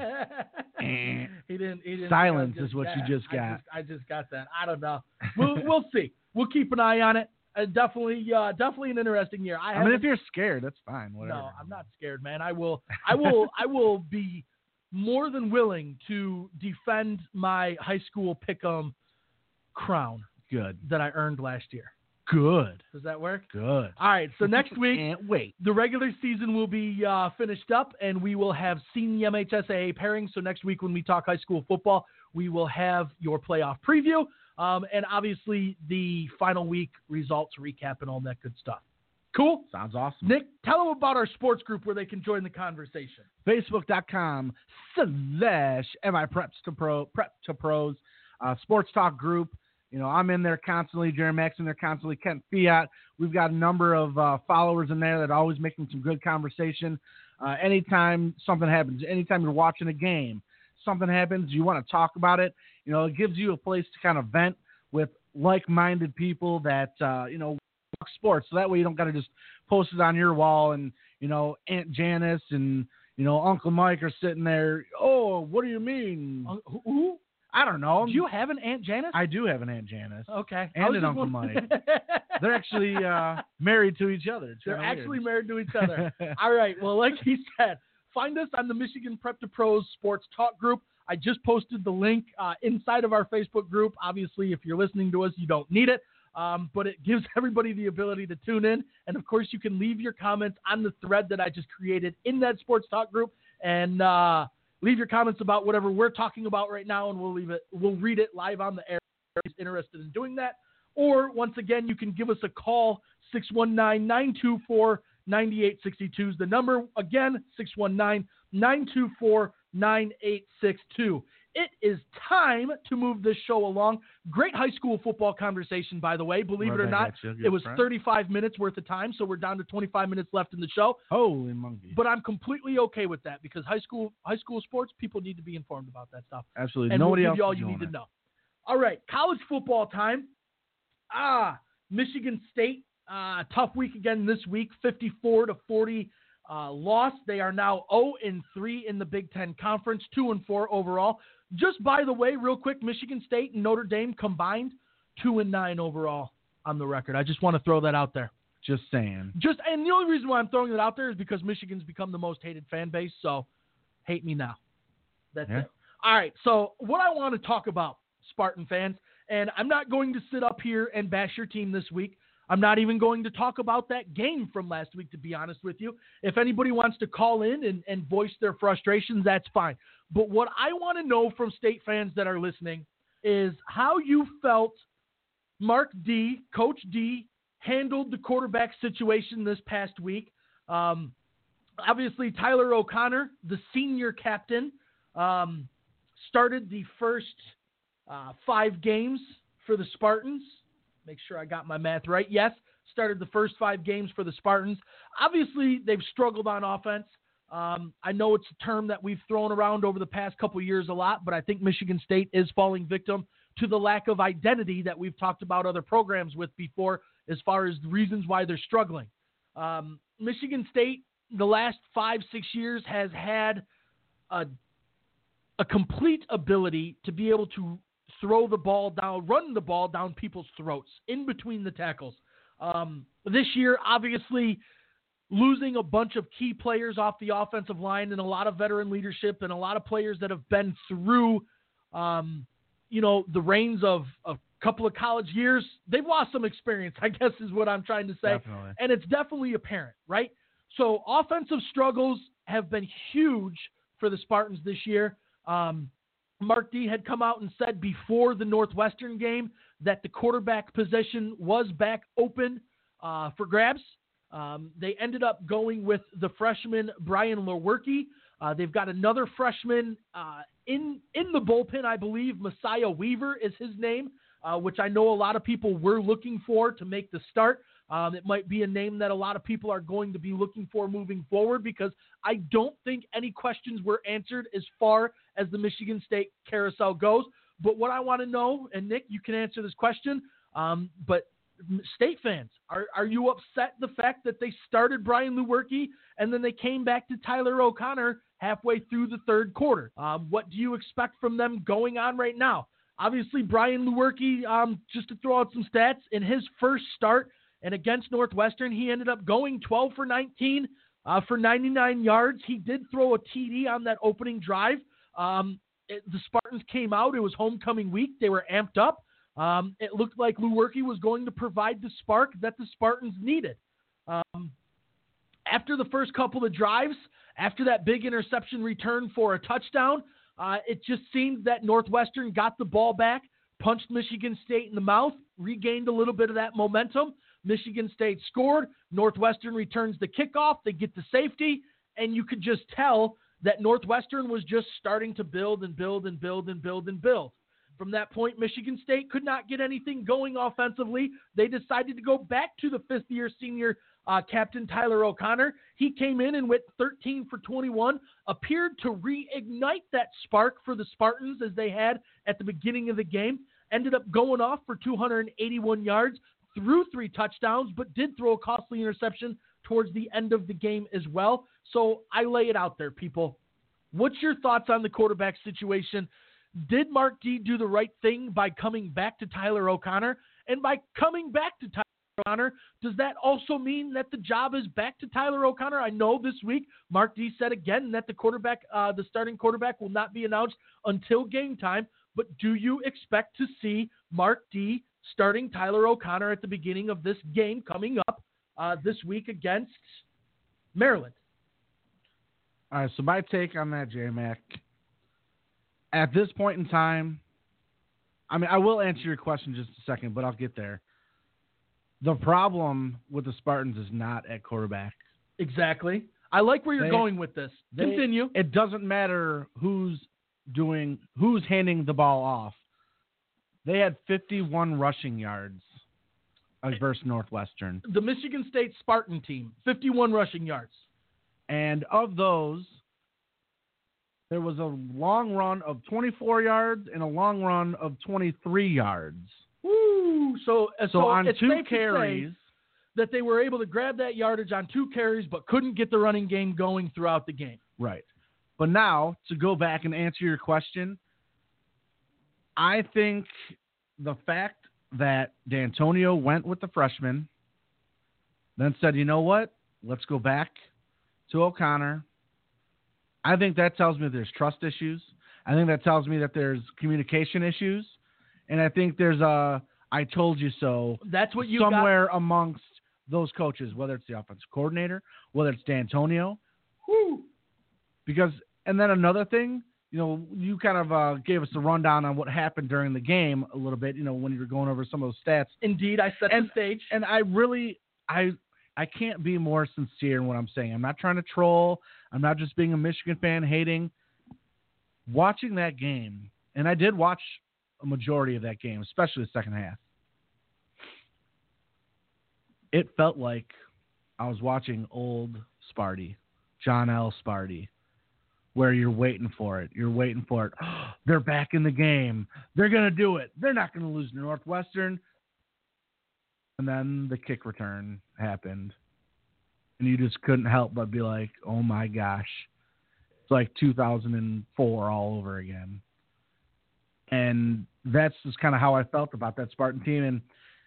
he didn't. He didn't. Silence just, is what yeah, you just got. I just, I just got that. I don't know. We'll we'll see. We'll keep an eye on it. Uh, definitely, uh, definitely an interesting year. I, I mean, if you're scared, that's fine. Whatever. No, I'm not scared, man. I will. I will. I will be more than willing to defend my high school pick'em crown. Good. That I earned last year. Good. Does that work? Good. All right. So next week, can't wait. The regular season will be uh, finished up, and we will have senior M H S A A pairings. So next week, when we talk high school football, we will have your playoff preview, um, and obviously the final week results recap and all that good stuff. Cool. Sounds awesome. Nick, tell them about our sports group where they can join the conversation. Facebook.com slash MI Preps to Pro Prep to Pros uh, Sports Talk group. You know, I'm in there constantly. Jeremy Max in there constantly. Kent Fiat. We've got a number of uh, followers in there that are always making some good conversation. Uh, anytime something happens, anytime you're watching a game, something happens, you want to talk about it. You know, it gives you a place to kind of vent with like-minded people that, uh, you know, talk sports. So that way you don't got to just post it on your wall and, you know, Aunt Janice and, you know, Uncle Mike are sitting there. Oh, what do you mean? Uh, who? I don't know. Do you have an Aunt Janice? I do have an Aunt Janice. Okay. And an Uncle Mike. They're actually uh, married to each other. It's They're actually weird. married to each other. All right. Well, like he said, find us on the Michigan Prep to Pros Sports Talk group. I just posted the link uh, inside of our Facebook group. Obviously, if you're listening to us, you don't need it. Um, but it gives everybody the ability to tune in. And, of course, you can leave your comments on the thread that I just created in that Sports Talk group. And uh, leave your comments about whatever we're talking about right now, and we'll leave it. We'll read it live on the air if you're interested in doing that. Or, once again, you can give us a call, six one nine, nine two four, nine eight six two is the number. Again, six one nine, nine two four, nine eight six two. It is time to move this show along. Great high school football conversation, by the way. Believe Right it or not, it was friend. thirty-five minutes worth of time, so we're down to twenty-five minutes left in the show. Holy monkey. But I'm completely okay with that because high school high school sports, people need to be informed about that stuff. Absolutely. And Nobody we'll else give you all is you doing need it. to know. All right, college football time. Ah, Michigan State, uh, tough week again this week, fifty-four to forty uh, loss. They are now oh and three in the Big Ten Conference, two and four overall. Just by the way, real quick, Michigan State and Notre Dame combined, two and nine overall on the record. I just want to throw that out there. Just saying. Just and the only reason why I'm throwing that out there is because Michigan's become the most hated fan base. So, hate me now. That's Yeah. it. All right. So, what I want to talk about, Spartan fans, and I'm not going to sit up here and bash your team this week. I'm not even going to talk about that game from last week, to be honest with you. If anybody wants to call in and, and voice their frustrations, that's fine. But what I want to know from State fans that are listening is how you felt Mark D, Coach D, handled the quarterback situation this past week. Um, obviously, Tyler O'Connor, the senior captain, um, started the first uh, five games for the Spartans. Make sure I got my math right. Yes, started the first five games for the Spartans. Obviously, they've struggled on offense. Um, I know it's a term that we've thrown around over the past couple years a lot, but I think Michigan State is falling victim to the lack of identity that we've talked about other programs with before as far as the reasons why they're struggling. Um, Michigan State, the last five, six years, has had a a complete ability to be able to throw the ball down, run the ball down people's throats in between the tackles. Um, this year, obviously, losing a bunch of key players off the offensive line and a lot of veteran leadership and a lot of players that have been through, um, you know, the reins of a couple of college years, they've lost some experience, I guess is what I'm trying to say. Definitely. And it's definitely apparent, right? So offensive struggles have been huge for the Spartans this year. Um, Mark D had come out and said before the Northwestern game that the quarterback position was back open uh, for grabs. Um, they ended up going with the freshman Brian Lewerke. Uh, they've got another freshman uh, in in the bullpen, I believe. Messiah Weaver is his name, uh, which I know a lot of people were looking for to make the start. Um, it might be a name that a lot of people are going to be looking for moving forward because I don't think any questions were answered as far as the Michigan State carousel goes. But what I want to know, and Nick, you can answer this question, um, but State fans, are, are you upset the fact that they started Brian Lewerke and then they came back to Tyler O'Connor halfway through the third quarter? Um, what do you expect from them going on right now? Obviously, Brian Lewerke, um, just to throw out some stats, in his first start and against Northwestern, he ended up going twelve for nineteen uh, for ninety-nine yards. He did throw a T D on that opening drive. Um, it, the Spartans came out. It was homecoming week. They were amped up. Um, it looked like Lewerke was going to provide the spark that the Spartans needed. Um, after the first couple of drives, after that big interception return for a touchdown, uh, it just seemed that Northwestern got the ball back, punched Michigan State in the mouth, regained a little bit of that momentum. Michigan State scored. Northwestern returns the kickoff. They get the safety, and you could just tell that Northwestern was just starting to build and build and build and build and build. From that point, Michigan State could not get anything going offensively. They decided to go back to the fifth-year senior uh, captain Tyler O'Connor. He came in and went thirteen for twenty-one, appeared to reignite that spark for the Spartans as they had at the beginning of the game, ended up going off for two hundred eighty-one yards, threw three touchdowns, but did throw a costly interception towards the end of the game as well. So I lay it out there, people. What's your thoughts on the quarterback situation? Did Mark D do the right thing by coming back to Tyler O'Connor? And by coming back to Tyler O'Connor, does that also mean that the job is back to Tyler O'Connor? I know this week Mark D said again that the quarterback, uh, the starting quarterback will not be announced until game time. But do you expect to see Mark D starting Tyler O'Connor at the beginning of this game coming up uh, this week against Maryland? All right, so my take on that, J-Mac, at this point in time, I mean, I will answer your question in just a second, but I'll get there. The problem with the Spartans is not at quarterback. Exactly. I like where you're They, going with this. they, Continue. It doesn't matter who's doing, who's handing the ball off. They had fifty-one rushing yards versus Northwestern. The Michigan State Spartan team, fifty-one rushing yards. And of those, there was a long run of twenty-four yards and a long run of twenty-three yards. Woo! So, so, So on it's two safe to carries, say that they were able to grab that yardage on two carries, but couldn't get the running game going throughout the game. right. But now, to go back and answer your question, I think the fact that D'Antonio went with the freshman, then said, you know what, let's go back to O'Connor. I think that tells me there's trust issues. I think that tells me that there's communication issues. And I think there's a I told you so That's what you somewhere got. amongst those coaches, whether it's the offensive coordinator, whether it's D'Antonio. Woo. Because, and then another thing, you know, you kind of uh, gave us a rundown on what happened during the game a little bit, you know, when you were going over some of those stats. Indeed, I set And- the stage. And I really, I I can't be more sincere in what I'm saying. I'm not trying to troll. I'm not just being a Michigan fan hating. Watching that game, and I did watch a majority of that game, especially the second half. It felt like I was watching old Sparty, John L. Sparty, where you're waiting for it. You're waiting for it. Oh, they're back in the game. They're going to do it. They're not going to lose to Northwestern. And then the kick return happened. And you just couldn't help but be like, oh my gosh. It's like two thousand four all over again. And that's just kind of how I felt about that Spartan team. And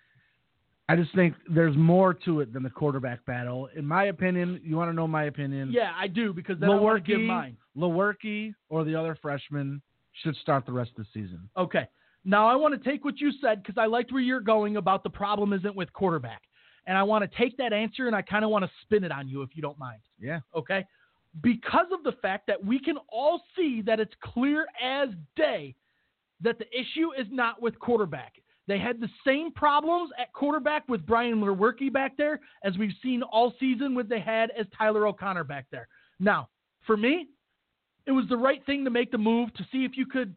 I just think there's more to it than the quarterback battle. In my opinion, you want to know my opinion? Yeah, I do, because then I want to give mine. Lewerke or the other freshman should start the rest of the season. Okay. Now I want to take what you said, because I liked where you're going about the problem isn't with quarterback. And I want to take that answer and I kind of want to spin it on you, if you don't mind. Yeah. Okay? Because of the fact that we can all see that it's clear as day that the issue is not with quarterback. They had the same problems at quarterback with Brian Lewerke back there as we've seen all season what they had as Tyler O'Connor back there. Now, for me, it was the right thing to make the move to see if you could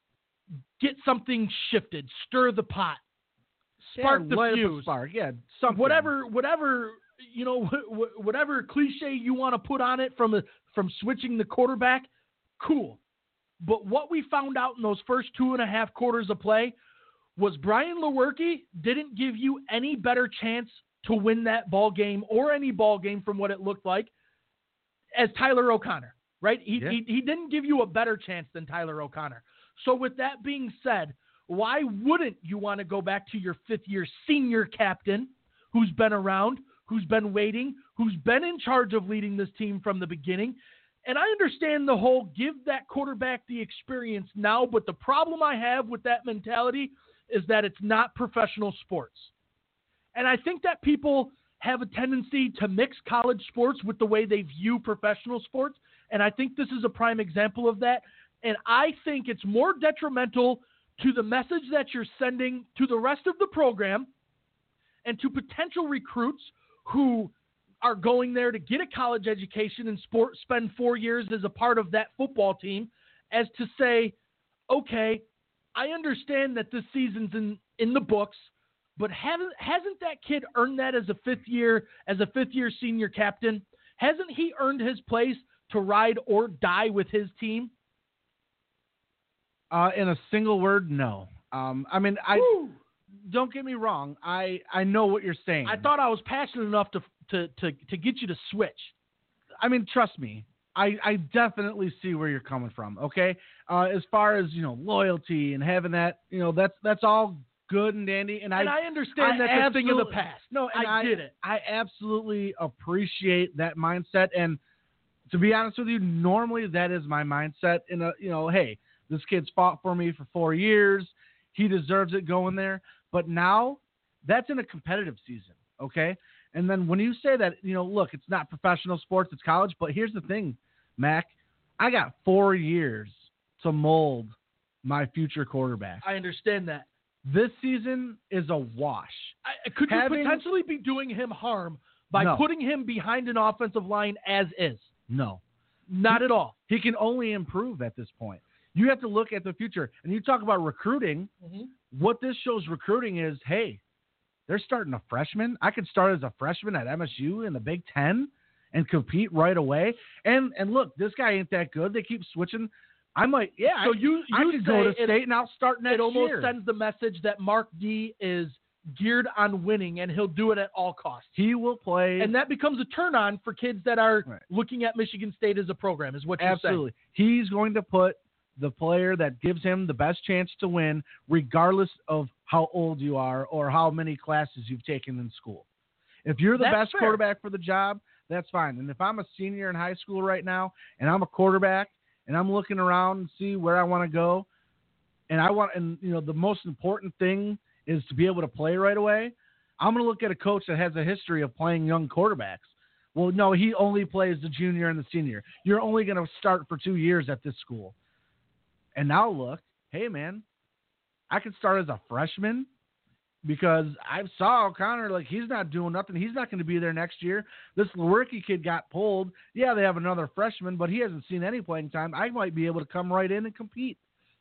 get something shifted, stir the pot, spark yeah, the light fuse. up a spark. Yeah, something. Whatever, whatever, you know, whatever cliche you want to put on it from a, from switching the quarterback, cool. But what we found out in those first two and a half quarters of play was Brian Lewerke didn't give you any better chance to win that ball game or any ball game from what it looked like as Tyler O'Connor, right? He, yeah. he, he didn't give you a better chance than Tyler O'Connor. So with that being said, why wouldn't you want to go back to your fifth-year senior captain who's been around, who's been waiting, who's been in charge of leading this team from the beginning? And I understand the whole give that quarterback the experience now, but the problem I have with that mentality is that it's not professional sports. And I think that people have a tendency to mix college sports with the way they view professional sports, and I think this is a prime example of that. And I think it's more detrimental to the message that you're sending to the rest of the program and to potential recruits who are going there to get a college education and sport, spend four years as a part of that football team, as to say, okay, I understand that this season's in, in the books, but haven't, hasn't that kid earned that as a fifth year, as a fifth year senior captain? Hasn't he earned his place to ride or die with his team? Uh, in a single word, no. Um, I mean, I Woo! Don't get me wrong. I, I know what you're saying. I thought I was passionate enough to to to, to get you to switch. I mean, trust me. I, I definitely see where you're coming from. Okay, uh, as far as you know, loyalty and having that, you know, that's that's all good and dandy. And, and I I understand I that's a thing of the past. No, and I, I get it. I absolutely appreciate that mindset. And to be honest with you, normally that is my mindset. In a you know, hey, this kid's fought for me for four years. He deserves it going there. But now that's in a competitive season, okay? And then when you say that, you know, look, it's not professional sports, it's college. But here's the thing, Mac. I got four years to mold my future quarterback. I understand that. This season is a wash. I, could you Having, potentially be doing him harm by no. putting him behind an offensive line as is? No. Not he, at all. He can only improve at this point. You have to look at the future. And you talk about recruiting. Mm-hmm. What this shows recruiting is, hey, they're starting a freshman. I could start as a freshman at M S U in the Big Ten and compete right away. And and look, this guy ain't that good. They keep switching. I might, yeah. So I, you, you I could go to it, state and I'll start next year. It almost year. sends the message that Mark D is geared on winning and he'll do it at all costs. He will play. And that becomes a turn on for kids that are right. looking at Michigan State as a program, is what you're Absolutely. saying. He's going to put the player that gives him the best chance to win, regardless of how old you are or how many classes you've taken in school. If you're the That's best fair. quarterback for the job, that's fine. And if I'm a senior in high school right now and I'm a quarterback and I'm looking around and see where I want to go, and I want, and you know, the most important thing is to be able to play right away, I'm going to look at a coach that has a history of playing young quarterbacks. Well, no, he only plays the junior and the senior. You're only going to start for two years at this school. And now look, hey, man, I could start as a freshman because I saw O'Connor, like, he's not doing nothing. He's not going to be there next year. This Lewerke kid got pulled. Yeah, they have another freshman, but he hasn't seen any playing time. I might be able to come right in and compete.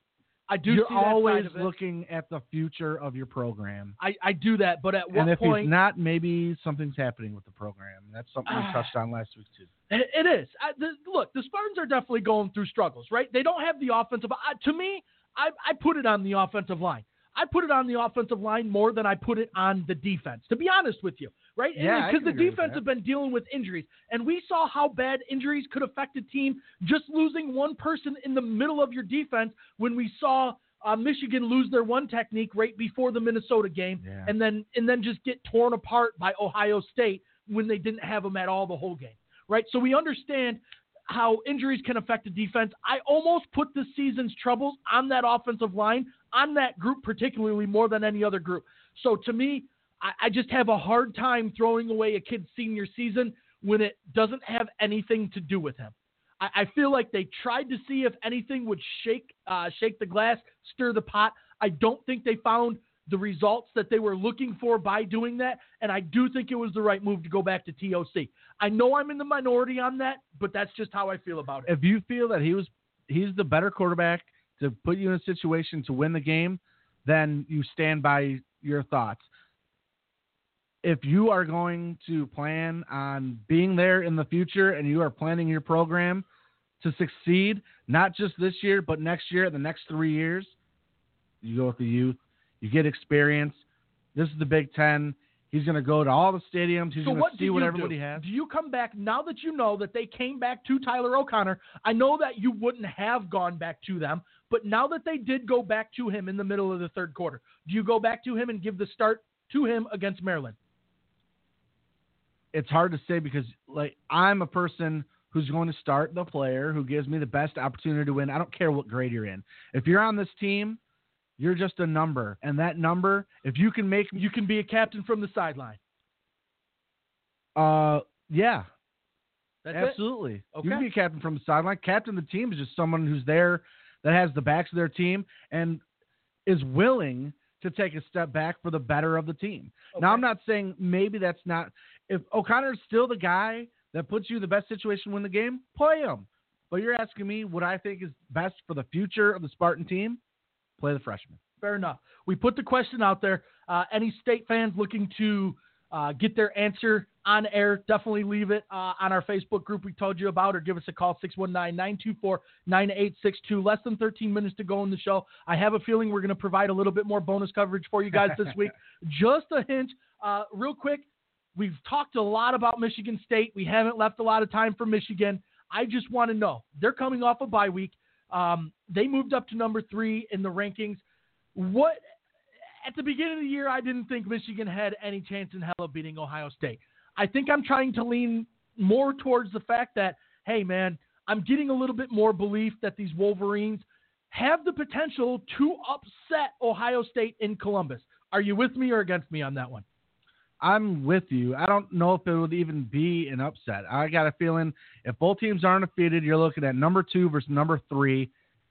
I do You're see that always side of it. looking at the future of your program. I, I do that, but at what and if point... he's not, maybe something's happening with the program. That's something we uh, touched on last week, too. It, it is. I, the, look, the Spartans are definitely going through struggles, right? They don't have the offensive... I, to me, I, I put it on the offensive line. I put it on the offensive line more than I put it on the defense, to be honest with you. right? Yeah, Because the agree with defense that. have been dealing with injuries. And we saw how bad injuries could affect a team just losing one person in the middle of your defense when we saw uh, Michigan lose their one technique right before the Minnesota game Yeah. and then and then just get torn apart by Ohio State when they didn't have them at all the whole game, right? So we understand how injuries can affect a defense. I almost put this season's troubles on that offensive line, on that group particularly more than any other group. So to me, I, I just have a hard time throwing away a kid's senior season when it doesn't have anything to do with him. I, I feel like they tried to see if anything would shake uh, shake the glass, stir the pot. I don't think they found the results that they were looking for by doing that, and I do think it was the right move to go back to T O C. I know I'm in the minority on that, but that's just how I feel about it. If you feel that he was he's the better quarterback to put you in a situation to win the game, then you stand by your thoughts. If you are going to plan on being there in the future and you are planning your program to succeed, not just this year, but next year, the next three years, you go with the youth. You get experience. This is the Big Ten. He's going to go to all the stadiums. He's So going what to do see what you everybody do? has. Do you come back now that you know that they came back to Tyler O'Connor? I know that you wouldn't have gone back to them, but now that they did go back to him in the middle of the third quarter, do you go back to him and give the start to him against Maryland? It's hard to say because, like, I'm a person who's going to start the player who gives me the best opportunity to win. I don't care what grade you're in. If you're on this team, you're just a number. And that number, if you can make... You can be a captain from the sideline. Uh, yeah. That's Absolutely. it? Okay. You can be a captain from the sideline. Captain of the team is just someone who's there that has the backs of their team and is willing to take a step back for the better of the team. Okay. Now, I'm not saying maybe that's not – if O'Connor's still the guy that puts you in the best situation to win the game, play him. But you're asking me what I think is best for the future of the Spartan team? Play the freshman. Fair enough. We put the question out there. Uh, any state fans looking to uh, get their answer on air, definitely leave it uh, on our Facebook group we told you about, or give us a call, six one nine, nine two four, nine eight six two. Less than thirteen minutes to go in the show. I have a feeling we're going to provide a little bit more bonus coverage for you guys this week. Just a hint. Uh, real quick, we've talked a lot about Michigan State. We haven't left a lot of time for Michigan. I just want to know. They're coming off a bye week. Um, they moved up to number three in the rankings. What at the beginning of the year, I didn't think Michigan had any chance in hell of beating Ohio State. I think I'm trying to lean more towards the fact that, hey, man, I'm getting a little bit more belief that these Wolverines have the potential to upset Ohio State in Columbus. Are you with me or against me on that one? I'm with you. I don't know if it would even be an upset. I got a feeling if both teams aren't defeated, you're looking at number two versus number three,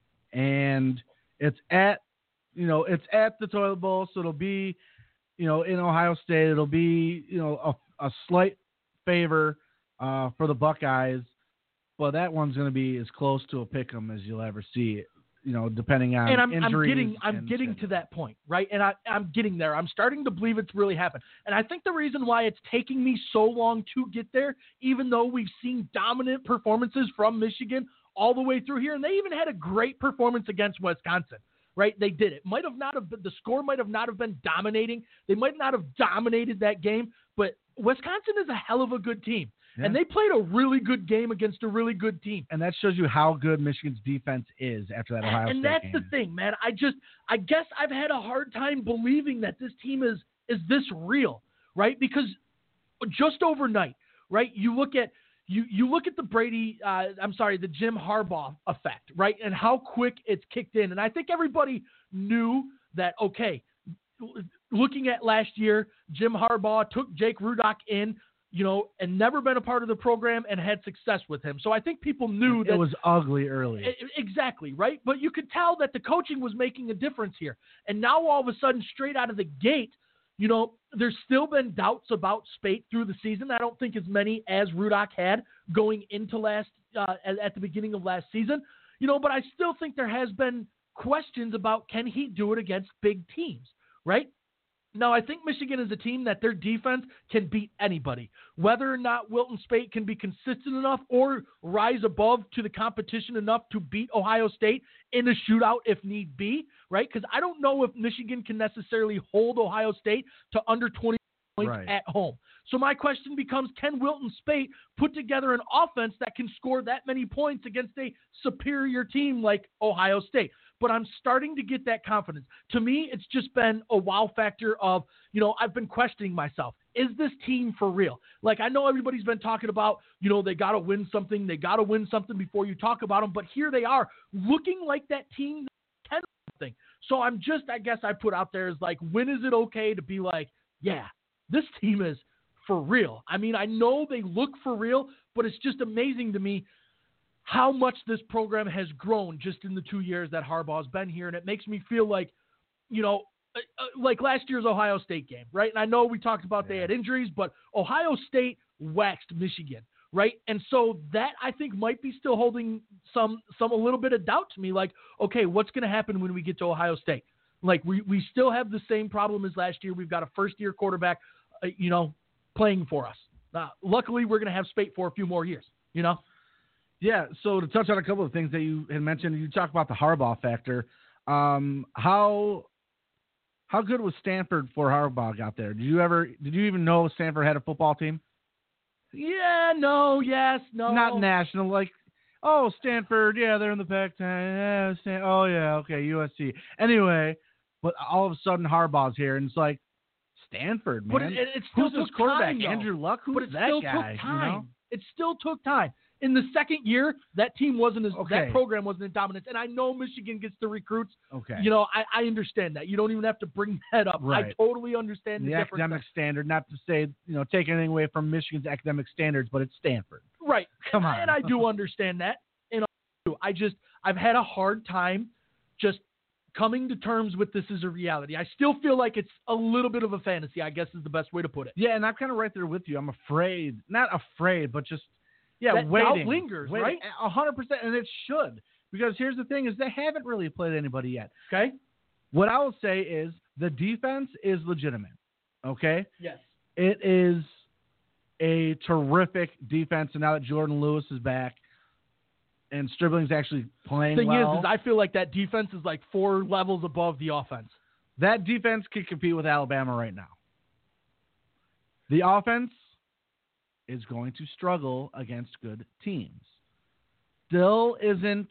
and it's at, you know, it's at the Toilet Bowl, so it'll be, you know, in Ohio State, it'll be, you know, a, a slight favor uh, for the Buckeyes, but that one's going to be as close to a pick 'em as you'll ever see it. You know, depending on and I'm, injuries. I'm getting, I'm and getting shit. to that point, right? And I, I'm getting there. I'm starting to believe it's really happened. And I think the reason why it's taking me so long to get there, even though we've seen dominant performances from Michigan all the way through here, and they even had a great performance against Wisconsin, right? They did it. Might have not have been, the score might have not have been dominating. They might not have dominated that game, but Wisconsin is a hell of a good team. Yeah. And they played a really good game against a really good team. And that shows you how good Michigan's defense is after that Ohio and State that's game. the thing, man. I just, I guess I've had a hard time believing that this team is is this real, right? Because just overnight, right? You look at you you look at the Brady, uh, I'm sorry, the Jim Harbaugh effect, right? And how quick it's kicked in. And I think everybody knew that. Okay, looking at last year, Jim Harbaugh took Jake Rudock in, you know, and never been a part of the program and had success with him. So I think people knew that it was ugly early. Exactly, right? But you could tell that the coaching was making a difference here. And now all of a sudden, straight out of the gate, you know, there's still been doubts about Spate through the season. I don't think as many as Rudock had going into last uh, at, at the beginning of last season, you know, but I still think there has been questions about can he do it against big teams, right? Now, I think Michigan is a team that their defense can beat anybody. Whether or not Wilton Spate can be consistent enough or rise above to the competition enough to beat Ohio State in a shootout if need be, right? Because I don't know if Michigan can necessarily hold Ohio State to under twenty points Right. at home. So my question becomes, can Wilton Speight put together an offense that can score that many points against a superior team like Ohio State? But I'm starting to get that confidence. To me, it's just been a wow factor of, you know, I've been questioning myself. Is this team for real? Like, I know everybody's been talking about, you know, they got to win something. They got to win something before you talk about them. But here they are looking like that team that can win something. So I'm just, I guess I put out there is like, when is it okay to be like, yeah, this team is for real? I mean, I know they look for real, but it's just amazing to me how much this program has grown just in the two years that Harbaugh's been here. And it makes me feel like, you know, like last year's Ohio State game, right? And I know we talked about they had injuries, but Ohio State waxed Michigan, right? And so that, I think, might be still holding some, some a little bit of doubt to me. Like, okay, what's going to happen when we get to Ohio State? Like, we, we still have the same problem as last year. We've got a first-year quarterback, uh, you know, playing for us. Uh, luckily, we're going to have Speight for a few more years, you know? Yeah, so to touch on a couple of things that you had mentioned, you talk about the Harbaugh factor. Um, how how good was Stanford for Harbaugh out there? Did you ever did you even know Stanford had a football team? Yeah, no, yes, no. Not national, like, oh, Stanford, yeah, they're in the Pac ten. Yeah, Stan- oh, yeah, okay, U S C. Anyway, but all of a sudden Harbaugh's here, and it's like, Stanford, man. But it, it still Who's took this quarterback? time, though. Andrew Luck? Who's but it that still guy? took time. You know? It still took time. In the second year, that team wasn't as Okay. that program wasn't in dominance. And I know Michigan gets the recruits. Okay. You know, I, I understand that. You don't even have to bring that up. Right. I totally understand the, the difference. academic standard, not to say, you know, take anything away from Michigan's academic standards, but it's Stanford. Right. Come on. And I do understand that. And I just, I've had a hard time just coming to terms with this as a reality. I still feel like it's a little bit of a fantasy, I guess is the best way to put it. Yeah, and I'm kind of right there with you. I'm afraid, not afraid, but just, yeah, That waiting. doubt lingers, waiting. right? A hundred percent, and it should, because here's the thing: is they haven't really played anybody yet. Okay. What I will say is the defense is legitimate. Okay. Yes. It is a terrific defense, and now that Jordan Lewis is back and Stribling's actually playing Thing well, is, is I feel like that defense is like four levels above the offense. that defense can compete with Alabama right now. The offense is going to struggle against good teams. Still isn't,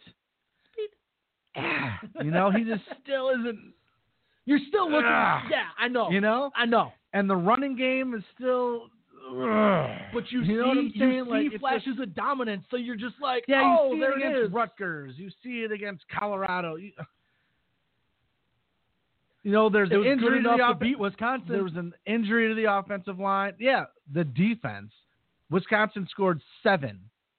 you know, he just still isn't. You're still looking. Ugh. Yeah, I know. You know, I know. and the running game is still. Ugh. But you, You see, know what I'm saying? you Like, see it's flashes of dominance, so you're just like, Yeah, oh, you see there it it against is. Rutgers. You see it against Colorado. You, you know, there's It an was good injury to enough the to offen- beat Wisconsin. There was an injury to the offensive line. Yeah, the defense. Wisconsin scored seven.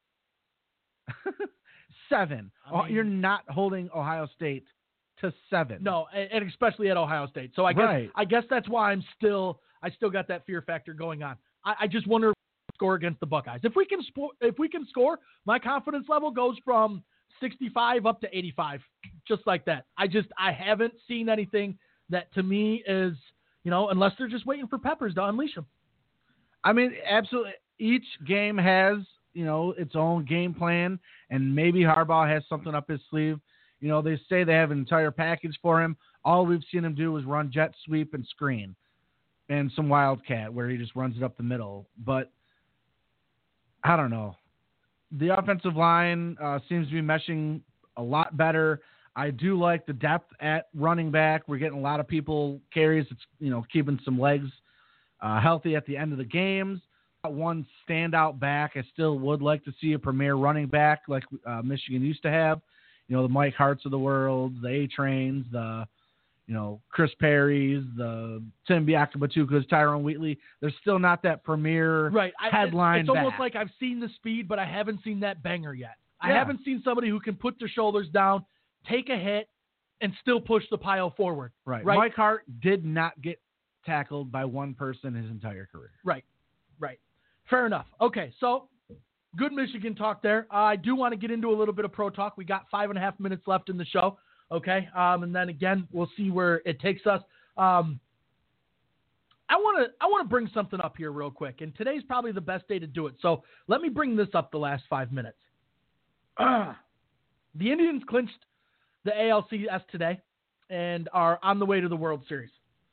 seven. I Oh, mean- You're not holding Ohio State to seven. No, and, and especially at Ohio State. So I guess Right. I guess that's why I'm still I still got that fear factor going on. I, I just wonder if we can score against the Buckeyes. If we can spo- if we can score, my confidence level goes from sixty-five up to eighty-five, just like that. I just I haven't seen anything that to me is, you know, unless they're just waiting for Peppers to unleash them. I mean, absolutely. Each game has, you know, its own game plan, and maybe Harbaugh has something up his sleeve. You know, they say they have an entire package for him. All we've seen him do is run jet sweep and screen and some wildcat where he just runs it up the middle. But I don't know. The offensive line uh, seems to be meshing a lot better. I do like the depth at running back. We're getting a lot of people carries. It's, you know, keeping some legs uh, healthy at the end of the games. One standout back. I still would like to see a premier running back like uh, Michigan used to have. You know, the Mike Harts of the world, the A-Trains, the, you know, Chris Perry's, the Tim Biakabatukas, Tyrone Wheatley. There's still not that premier Right. I, headline It's, it's almost back. like I've seen the speed, but I haven't seen that banger yet. I Yeah. haven't seen somebody who can put their shoulders down, take a hit, and still push the pile forward. Right. Right. Mike Hart did not get tackled by one person his entire career. Right. Right. Fair enough. Okay, so good Michigan talk there. Uh, I do want to get into a little bit of pro talk. We got five and a half minutes left in the show. Okay, um, and then again, we'll see where it takes us. Um, I want to I want to bring something up here real quick, and today's probably the best day to do it. So let me bring this up the last five minutes. Uh, the Indians clinched the A L C S today and are on the way to the World Series.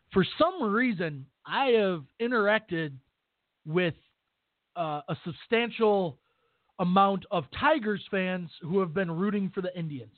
for some reason, I have interacted with uh, a substantial amount of Tigers fans who have been rooting for the Indians.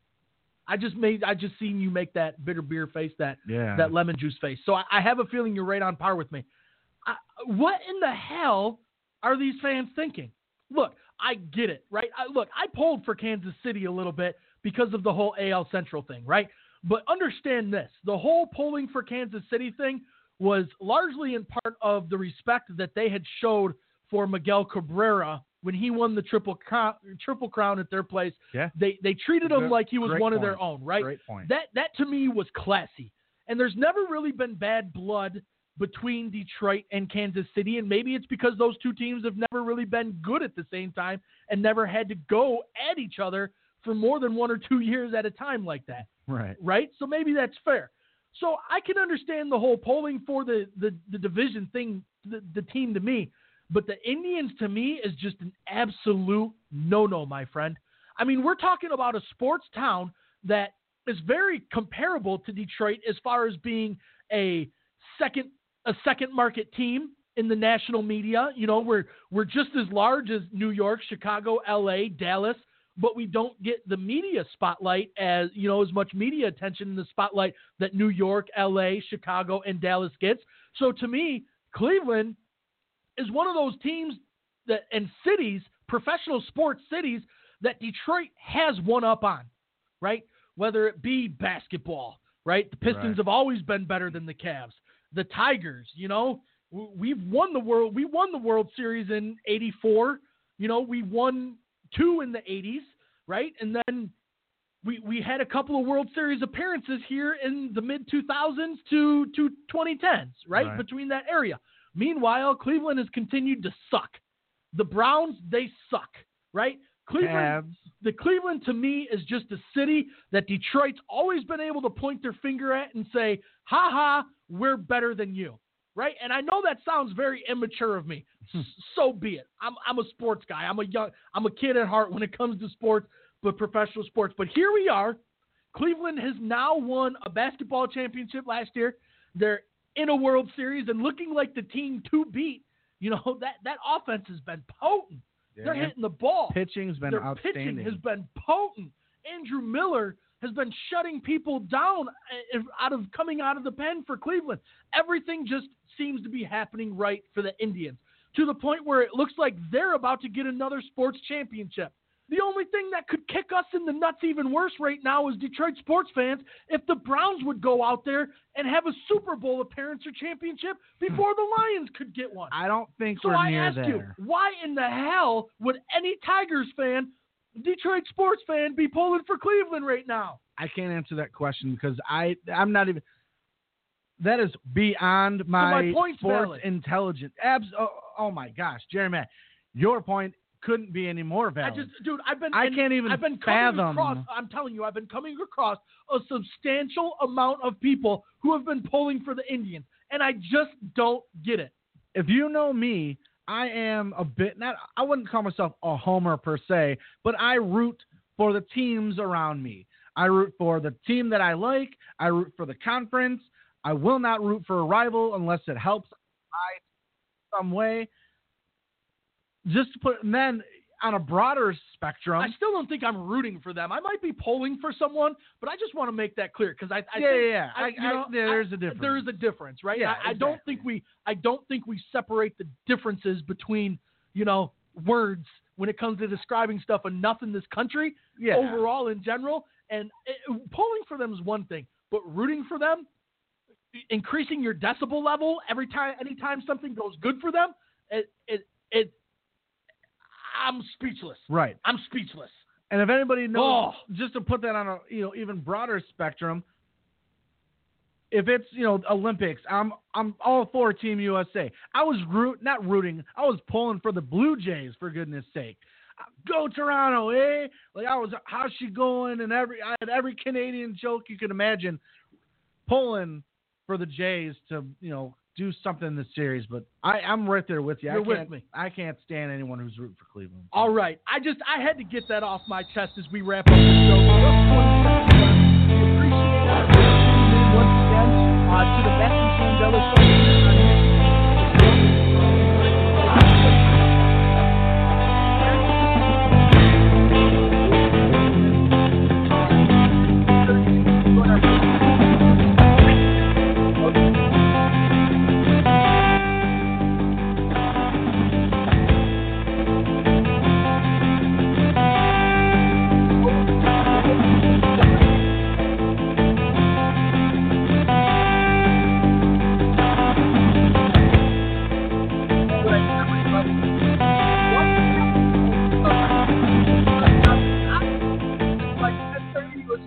I just made, I just seen you make that bitter beer face, that Yeah. that lemon juice face. So I, I have a feeling you're right on par with me. I, what in the hell are these fans thinking? Look, I get it, right? I, look, I polled for Kansas City a little bit because of the whole A L Central thing, right? But understand this, the whole polling for Kansas City thing was largely in part of the respect that they had showed for Miguel Cabrera when he won the triple crown, triple crown at their place. Yeah. They they treated him Good- like he was great one of point. their own, right? Great point. That that to me was classy. And there's never really been bad blood between Detroit and Kansas City, and maybe it's because those two teams have never really been good at the same time and never had to go at each other for more than one or two years at a time like that. Right. Right? So maybe that's fair. So I can understand the whole polling for the, the, the division thing, the, the team to me, but the Indians to me is just an absolute no-no, my friend. I mean, we're talking about a sports town that is very comparable to Detroit as far as being a second a second market team in the national media. You know, we're we're just as large as New York, Chicago, L A, Dallas, but we don't get the media spotlight as, you know, as much media attention in the spotlight that New York, L A, Chicago, and Dallas gets. So to me, Cleveland is one of those teams that and cities, professional sports cities, that Detroit has one up on, right? Whether it be basketball, right? The Pistons Right. have always been better than the Cavs. The Tigers, you know, we've won the world. We won the World Series in eighty-four. You know, we won two in the eighties, right? And then we we had a couple of World Series appearances here in the mid two thousands to to twenty tens, right? Right. Between that area. Meanwhile, Cleveland has continued to suck. The Browns, they suck, right? Cleveland, Cavs. the Cleveland to me is just a city that Detroit's always been able to point their finger at and say, ha ha, we're better than you, right? And I know that sounds very immature of me. S- so be it. I'm I'm a sports guy. I'm a young I'm a kid at heart when it comes to sports, but professional sports. But here we are. Cleveland has now won a basketball championship last year. They're in a World Series and looking like the team to beat. You know, that, that offense has been potent. They're Yeah. hitting the ball. Pitching's been Their outstanding. pitching has been potent. Andrew Miller has been shutting people down uh, out of coming out of the pen for Cleveland. Everything just seems to be happening right for the Indians, to the point where it looks like they're about to get another sports championship. The only thing that could kick us in the nuts even worse right now is Detroit sports fans if the Browns would go out there and have a Super Bowl appearance or championship before the Lions could get one. I don't think So we're I near ask there. you, why in the hell would any Tigers fan, Detroit sports fan, be pulling for Cleveland right now? I can't answer that question because I I'm not even. That is beyond my, my point's sports valid. intelligence. Abs. Oh, oh my gosh, Jeremy, your point couldn't be any more valid. I just, dude, I've been, I and can't even I've been coming fathom. across. I'm telling you, I've been coming across a substantial amount of people who have been pulling for the Indians, and I just don't get it. If you know me, I am a bit not. I wouldn't call myself a homer per se, but I root for the teams around me. I root for the team that I like. I root for the conference. I will not root for a rival unless it helps I some way. Just to put, and then on a broader spectrum, I still don't think I'm rooting for them. I might be polling for someone, but I just want to make that clear because I, I yeah, think, yeah, yeah. I, I, you I, know, there's I- a difference. There is a difference, right? Yeah, I, I don't exactly. think we, I don't think we separate the differences between, you know, words when it comes to describing stuff enough in this country yeah. overall in general. And it, polling for them is one thing, but rooting for them, increasing your decibel level every time, anytime something goes good for them, it, it, it. I'm speechless. Right. I'm speechless. And if anybody knows, Oh. just to put that on a you know even broader spectrum, if it's you know Olympics, I'm I'm all for Team U S A. I was root not rooting, I was pulling for the Blue Jays for goodness sake. Go Toronto, eh? Like I was, how's she going? And every I had every Canadian joke you could imagine, pulling for the Jays to you know do something in this series. But I I'm right there with you. You're I with can't, me. I can't stand anyone who's rooting for Cleveland. All right. I just I had to get that off my chest as we wrap up the show. We appreciate it. Once again, uh, to the best of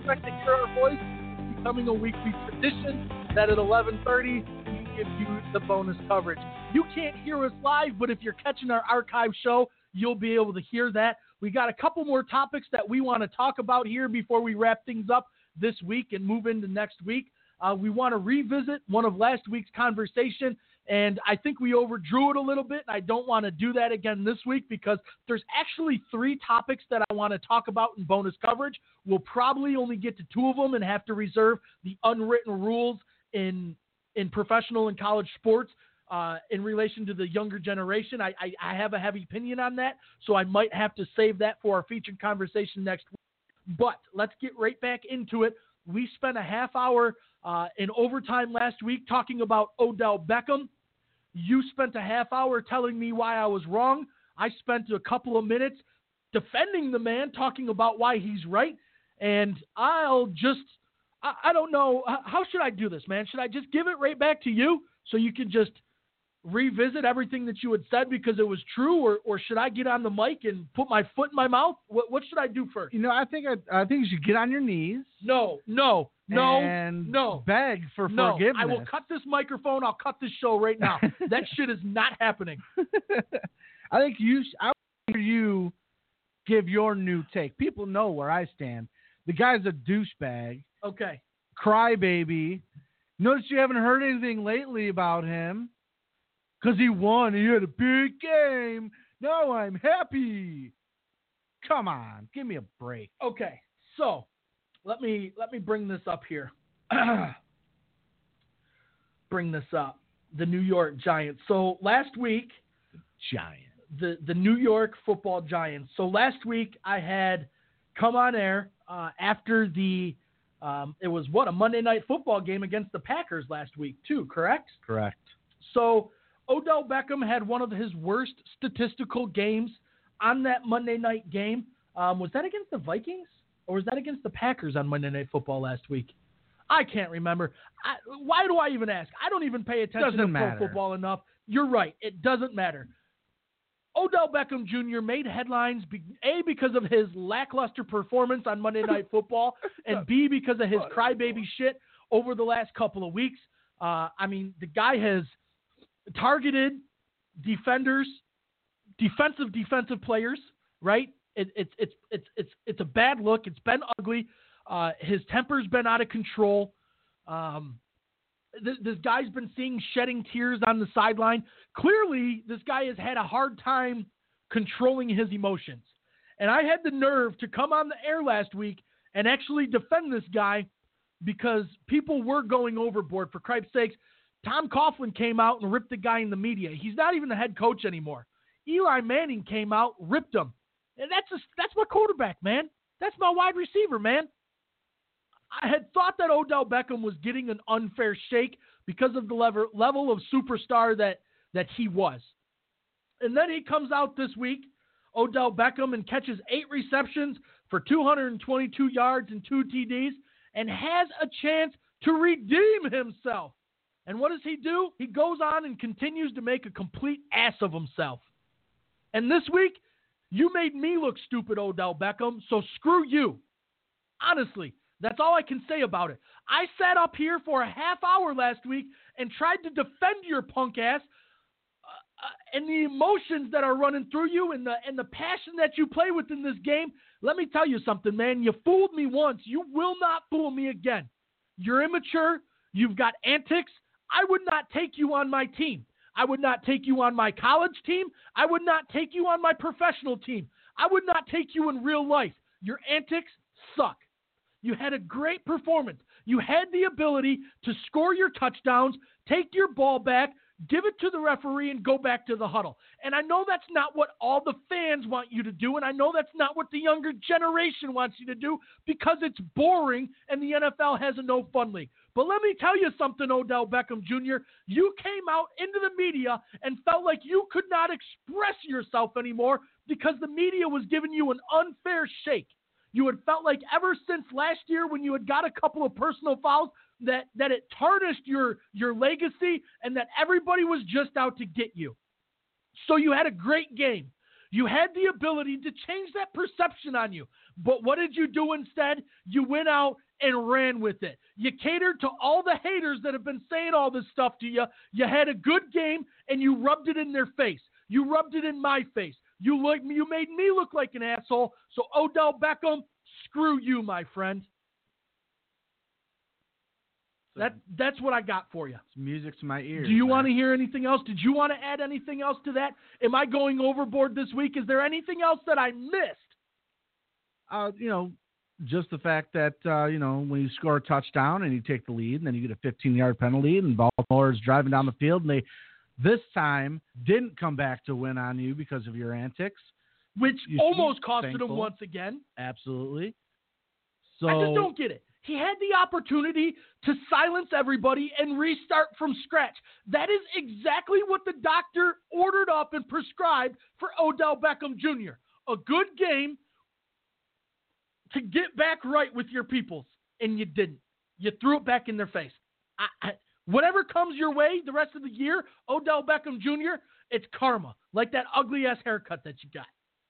expect to hear our voice, it's becoming a weekly tradition that at eleven thirty, we give you the bonus coverage. You can't hear us live, but if you're catching our archive show, you'll be able to hear that. We got a couple more topics that we want to talk about here before we wrap things up this week and move into next week. Uh, we want to revisit one of last week's conversation, and I think we overdrew it a little bit, and I don't want to do that again this week because there's actually three topics that I want to talk about in bonus coverage. We'll probably only get to two of them and have to reserve the unwritten rules in in professional and college sports uh, in relation to the younger generation. I, I, I have a heavy opinion on that, so I might have to save that for our featured conversation next week. But let's get right back into it. We spent a half hour uh, in overtime last week talking about Odell Beckham. You spent a half hour telling me why I was wrong. I spent a couple of minutes defending the man, talking about why he's right. And I'll just, I, I don't know, how should I do this, man? Should I just give it right back to you so you can just revisit everything that you had said because it was true, or, or should I get on the mic and put my foot in my mouth? What, what should I do first? You know, I think I, I think you should get on your knees. No, no, no, and no. beg for no, forgiveness. I will cut this microphone. I'll cut this show right now. That shit is not happening. I think you. Sh- I want to hear you give your new take. People know where I stand. The guy's a douchebag. Okay. Crybaby. Notice you haven't heard anything lately about him. Because he won. He had a big game. Now I'm happy. Come on. Give me a break. Okay. So let me let me bring this up here. bring this up. The New York Giants. So last week, Giants. The, the New York Football Giants. So last week I had come on air uh, after the, um, it was what, a Monday Night Football game against the Packers last week too, correct? Correct. So Odell Beckham had one of his worst statistical games on that Monday night game. Um, was that against the Vikings or was that against the Packers on Monday Night Football last week? I can't remember. I, why do I even ask? I don't even pay attention doesn't to matter. pro football enough. You're right. It doesn't matter. Odell Beckham Junior made headlines, be, A, because of his lackluster performance on Monday Night Football, and B, because of his crybaby shit over the last couple of weeks. Uh, I mean, the guy has targeted defenders, defensive defensive players, right? It, it's it's it's it's it's a bad look. It's been ugly. Uh, his temper's been out of control. Um, th- this guy's been seeing shedding tears on the sideline. Clearly, this guy has had a hard time controlling his emotions. And I had the nerve to come on the air last week and actually defend this guy because people were going overboard. For Christ's sakes, Tom Coughlin came out and ripped the guy in the media. He's not even the head coach anymore. Eli Manning came out, ripped him. And that's a, that's my quarterback, man. That's my wide receiver, man. I had thought that Odell Beckham was getting an unfair shake because of the level, level of superstar that, that he was. And then he comes out this week, Odell Beckham, and catches eight receptions for two hundred twenty-two yards and two T Ds and has a chance to redeem himself. And what does he do? He goes on and continues to make a complete ass of himself. And this week, you made me look stupid, Odell Beckham, so screw you. Honestly, that's all I can say about it. I sat up here for a half hour last week and tried to defend your punk ass uh, uh, and the emotions that are running through you and the, and the passion that you play with in this game. Let me tell you something, man. You fooled me once. You will not fool me again. You're immature. You've got antics. I would not take you on my team. I would not take you on my college team. I would not take you on my professional team. I would not take you in real life. Your antics suck. You had a great performance. You had the ability to score your touchdowns, take your ball back, give it to the referee, and go back to the huddle. And I know that's not what all the fans want you to do, and I know that's not what the younger generation wants you to do because it's boring and the N F L has a no-fun league. But let me tell you something, Odell Beckham Junior You came out into the media and felt like you could not express yourself anymore because the media was giving you an unfair shake. You had felt like ever since last year when you had got a couple of personal fouls that, that it tarnished your, your legacy and that everybody was just out to get you. So you had a great game. You had the ability to change that perception on you. But what did you do instead? You went out and ran with it. You catered to all the haters that have been saying all this stuff to you. You had a good game, and you rubbed it in their face. You rubbed it in my face. You look, you made me look like an asshole. So Odell Beckham, screw you, my friend. That that's what I got for you. It's music to my ears. Do you man. want to hear anything else? Did you want to add anything else to that? Am I going overboard this week? Is there anything else that I missed? Uh, you know, just the fact that, uh, you know, when you score a touchdown and you take the lead and then you get a fifteen-yard penalty and Baltimore is driving down the field and they this time didn't come back to win on you because of your antics. Which you almost costed thankful. him once again. Absolutely. So I just don't get it. He had the opportunity to silence everybody and restart from scratch. That is exactly what the doctor ordered up and prescribed for Odell Beckham Junior A good game to get back right with your peoples, and you didn't. You threw it back in their face. I, I, whatever comes your way the rest of the year, Odell Beckham Junior, it's karma, like that ugly-ass haircut that you got.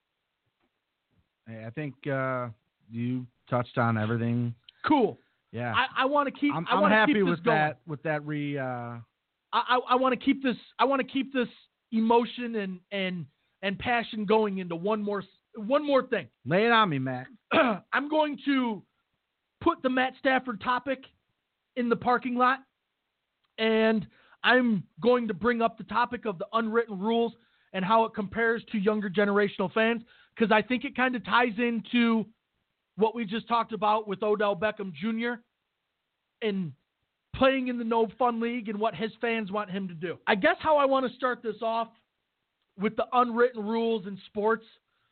Hey, I think uh, you touched on everything. Cool. Yeah. I, I want to keep. I'm, I I'm happy keep this with going. that. With that re. Uh... I I, I want to keep this. I want to keep this emotion and and and passion going into one more one more thing. Lay it on me, Mac. I'm going to put the Matt Stafford topic in the parking lot, and I'm going to bring up the topic of the unwritten rules and how it compares to younger generational fans, because I think it kind of ties into what we just talked about with Odell Beckham Junior and playing in the No Fun League and what his fans want him to do. I guess how I want to start this off with the unwritten rules in sports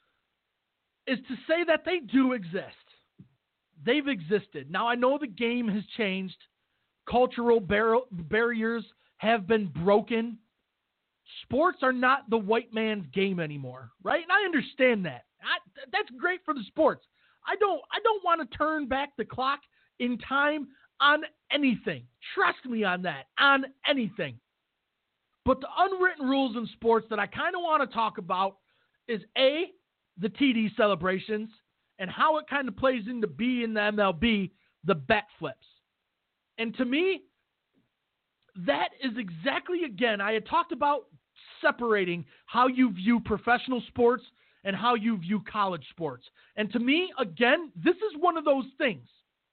is to say that they do exist. They've existed. Now, I know the game has changed. Cultural bar- barriers have been broken. Sports are not the white man's game anymore, right? And I understand that. I, that's great for the sports. I don't I don't want to turn back the clock in time on anything. Trust me on that, on anything. But the unwritten rules in sports that I kind of want to talk about is A, the T D celebrations, and how it kind of plays into B in the M L B, the bat flips. And to me, that is exactly, again, I had talked about separating how you view professional sports and how you view college sports. And to me, again, this is one of those things.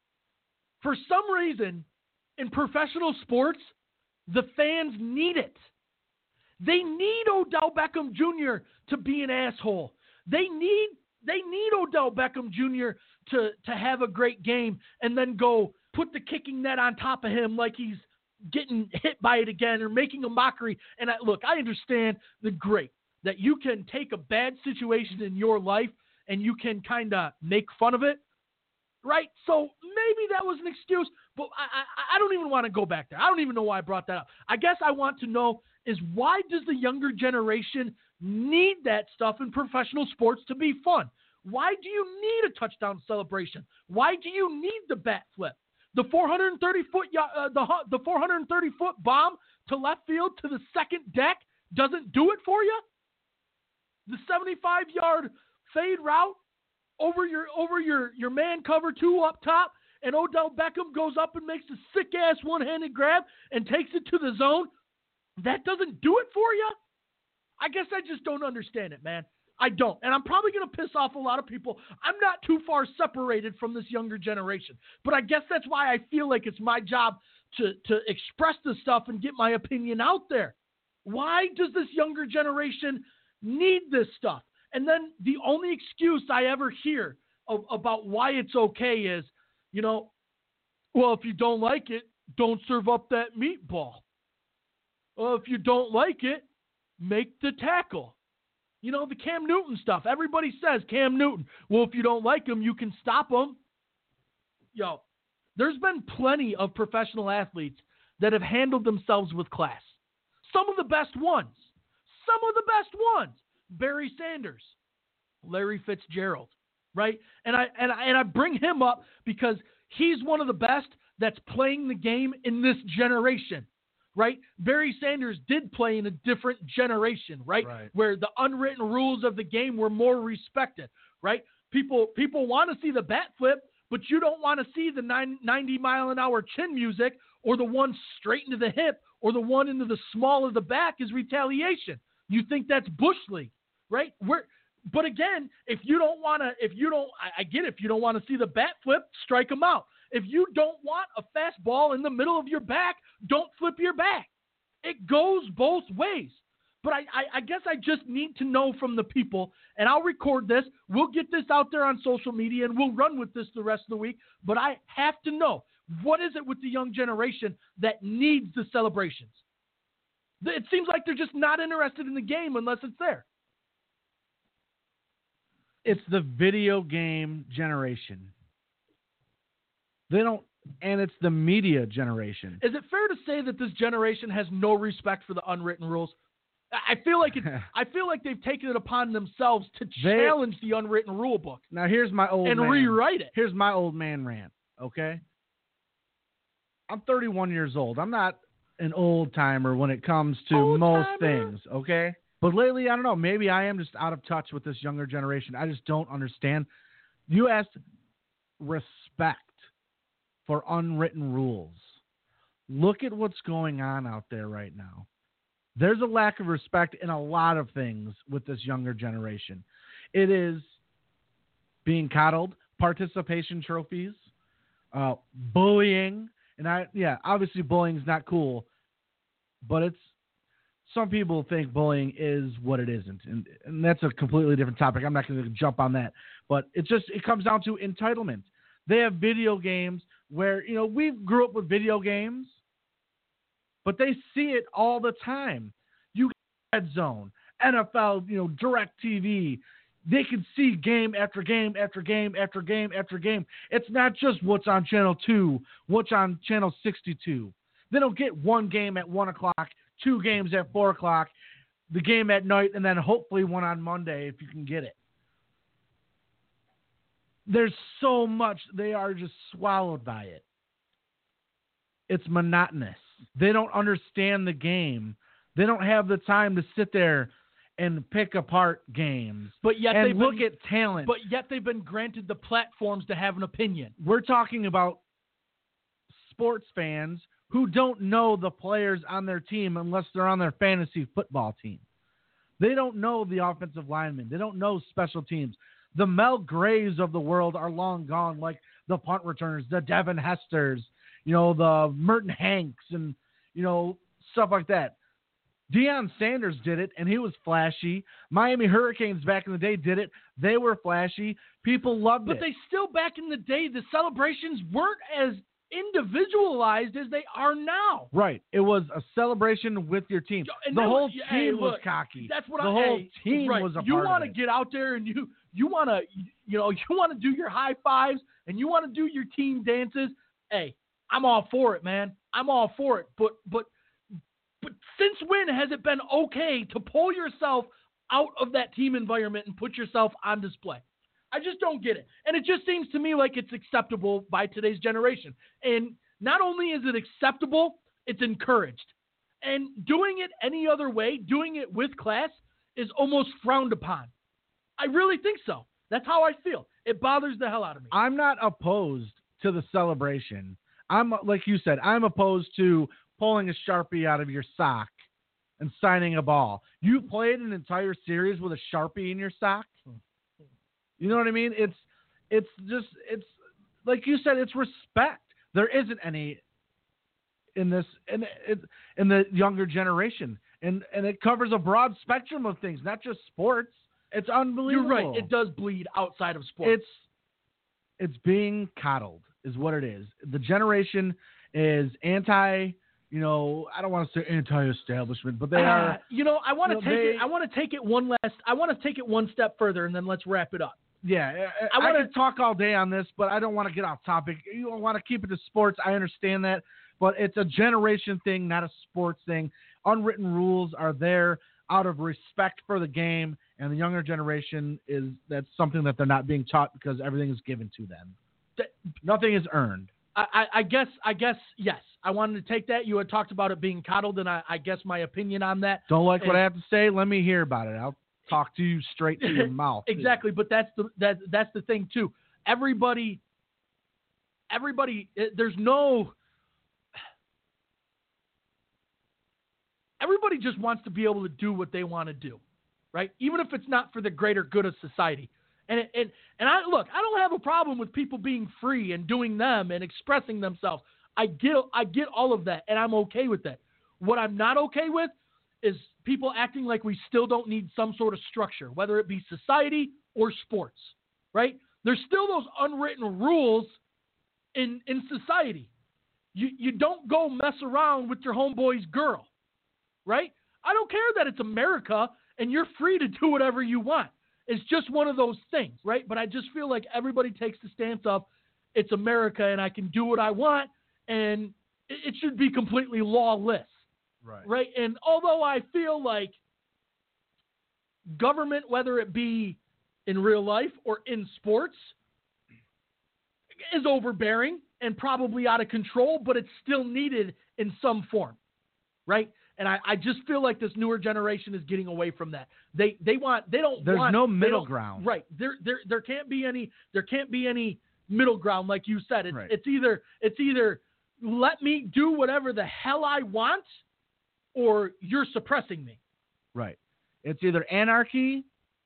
For some reason, in professional sports, the fans need it. They need Odell Beckham Junior to be an asshole. They need they need Odell Beckham Junior to, to have a great game and then go put the kicking net on top of him like he's getting hit by it again or making a mockery. And I, look, I understand the great that you can take a bad situation in your life and you can kind of make fun of it, right? So maybe that was an excuse, but I, I, I don't even want to go back there. I don't even know why I brought that up. I guess I want to know is why does the younger generation need that stuff in professional sports to be fun? Why do you need a touchdown celebration? Why do you need the bat flip? The four hundred thirty foot uh, the the four hundred thirty foot bomb to left field to the second deck doesn't do it for you? The seventy-five yard fade route over your over your, your man cover two up top, and Odell Beckham goes up and makes a sick-ass one-handed grab and takes it to the zone. That doesn't do it for you? I guess I just don't understand it, man. I don't. And I'm probably going to piss off a lot of people. I'm not too far separated from this younger generation. But I guess that's why I feel like it's my job to, to express this stuff and get my opinion out there. Why does this younger generation need this stuff? And then the only excuse I ever hear of, about why it's okay is, you know, well, if you don't like it, don't serve up that meatball. Well, if you don't like it, make the tackle. You know, the Cam Newton stuff. Everybody says Cam Newton. Well, if you don't like him, you can stop him. Yo, there's been plenty of professional athletes that have handled themselves with class. Some of the best ones. Some of the best ones. Barry Sanders, Larry Fitzgerald, right? And I and I, and I bring him up because he's one of the best that's playing the game in this generation. right? Barry Sanders did play in a different generation, right? Right. Where the unwritten rules of the game were more respected, right? People people want to see the bat flip, but you don't want to see the ninety mile an hour chin music or the one straight into the hip or the one into the small of the back is retaliation. You think that's Bush League, right? We're, but again, if you don't want to, if you don't, I, I get it, if you don't want to see the bat flip, strike them out. If you don't want a fastball in the middle of your back, don't flip your back. It goes both ways. But I, I, I guess I just need to know from the people, and I'll record this. We'll get this out there on social media, and we'll run with this the rest of the week. But I have to know, what is it with the young generation that needs the celebrations? It seems like they're just not interested in the game unless it's there. It's the video game generation. They don't, and it's the media generation. Is it fair to say that this generation has no respect for the unwritten rules? I feel like it's, I feel like they've taken it upon themselves to they, challenge the unwritten rule book. Now here's my old and man. rewrite it. Here's my old man rant. Okay, I'm thirty-one years old. I'm not an old timer when it comes to old most timer. things. Okay, but lately I don't know. Maybe I am just out of touch with this younger generation. I just don't understand. You asked respect for unwritten rules. Look at what's going on out there right now. There's a lack of respect in a lot of things with this younger generation. It is being coddled, participation trophies, uh, bullying. And I, yeah, obviously bullying is not cool, but it's, some people think bullying is what it isn't. And, and that's a completely different topic. I'm not going to jump on that, but it just, it comes down to entitlement. They have video games where, you know, we grew up with video games, but they see it all the time. You get Red Zone, N F L, you know, DirecTV. They can see game after game after game after game after game. It's not just what's on channel two, what's on channel sixty-two. They don't get one game at one o'clock, two games at four o'clock, the game at night, and then hopefully one on Monday if you can get it. There's so much. They are just swallowed by it. It's monotonous. They don't understand the game. They don't have the time to sit there and pick apart games. But yet and they've look been, at talent. But yet they've been granted the platforms to have an opinion. We're talking about sports fans who don't know the players on their team unless they're on their fantasy football team. They don't know the offensive linemen. They don't know special teams. The Mel Grays of the world are long gone, like the punt returners, the Devin Hesters, you know, the Merton Hanks and, you know, stuff like that. Deion Sanders did it, and he was flashy. Miami Hurricanes back in the day did it. They were flashy. People loved but it. But they still, back in the day, the celebrations weren't as individualized as they are now. Right. It was a celebration with your team. And the whole was, team hey, was look, cocky. That's what the I, whole hey, team right. was a you part wanna of it. get out there and you you want to you know you want to do your high fives and you want to do your team dances. Hey, I'm all for it, man. I'm all for it. But but but since when has it been okay to pull yourself out of that team environment and put yourself on display? I just don't get it. And it just seems to me like it's acceptable by today's generation. And not only is it acceptable, it's encouraged. And doing it any other way, doing it with class, is almost frowned upon. I really think so. That's how I feel. It bothers the hell out of me. I'm not opposed to the celebration. I'm, like you said, I'm opposed to pulling a Sharpie out of your sock and signing a ball. You played an entire series with a Sharpie in your sock? You know what I mean? It's it's just, it's like you said, it's respect. There isn't any in this, in, in the younger generation. And, and it covers a broad spectrum of things, not just sports. It's unbelievable. You're right. It does bleed outside of sports. It's, it's being coddled is what it is. The generation is anti, you know, I don't want to say anti-establishment, but they uh, are. You know, I want to you know, take they, it. I want to take it one last. I want to take it one step further, and then let's wrap it up. Yeah, I, I want to talk all day on this, but I don't want to get off topic. You want to keep it to sports. I understand that, but it's a generation thing, not a sports thing. Unwritten rules are there out of respect for the game, and the younger generation is that's something that they're not being taught because everything is given to them. Nothing is earned. I, I, I guess. I guess yes. I wanted to take that. You had talked about it being coddled, and I, I guess my opinion on that. Don't like is, what I have to say? Let me hear about it. I'll talk to you straight to your mouth. Exactly, but that's the that that's the thing too. Everybody, everybody, there's no. Everybody just wants to be able to do what they want to do, right? Even if it's not for the greater good of society. And it, and and I look, I don't have a problem with people being free and doing them and expressing themselves. I get I get all of that, and I'm okay with that. What I'm not okay with is people acting like we still don't need some sort of structure, whether it be society or sports, right? There's still those unwritten rules in in society. You you don't go mess around with your homeboy's girl, right? I don't care that it's America and you're free to do whatever you want. It's just one of those things, right? But I just feel like everybody takes the stance of it's America and I can do what I want, and it should be completely lawless. Right. Right. And although I feel like government, whether it be in real life or in sports, is overbearing and probably out of control, but it's still needed in some form. Right. And I, I just feel like this newer generation is getting away from that. They they want they don't There's want, no middle don't, ground. Right. There there there can't be any there can't be any middle ground, like you said. It's right. it's either it's either let me do whatever the hell I want, or you're suppressing me. Right. It's either anarchy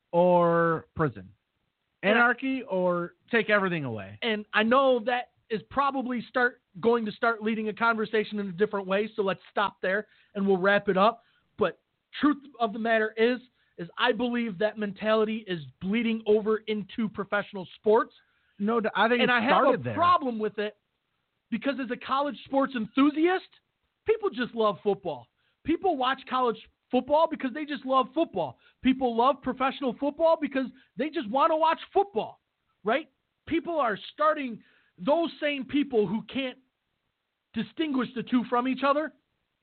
or prison. Anarchy or take everything away. And I know that is probably start going to start leading a conversation in a different way, so let's stop there and we'll wrap it up. But truth of the matter is, is I believe that mentality is bleeding over into professional sports. No, I think and it I started have a there. problem with it because as a college sports enthusiast, people just love football. People watch college football because they just love football. People love professional football because they just want to watch football, right? People are starting, those same people who can't distinguish the two from each other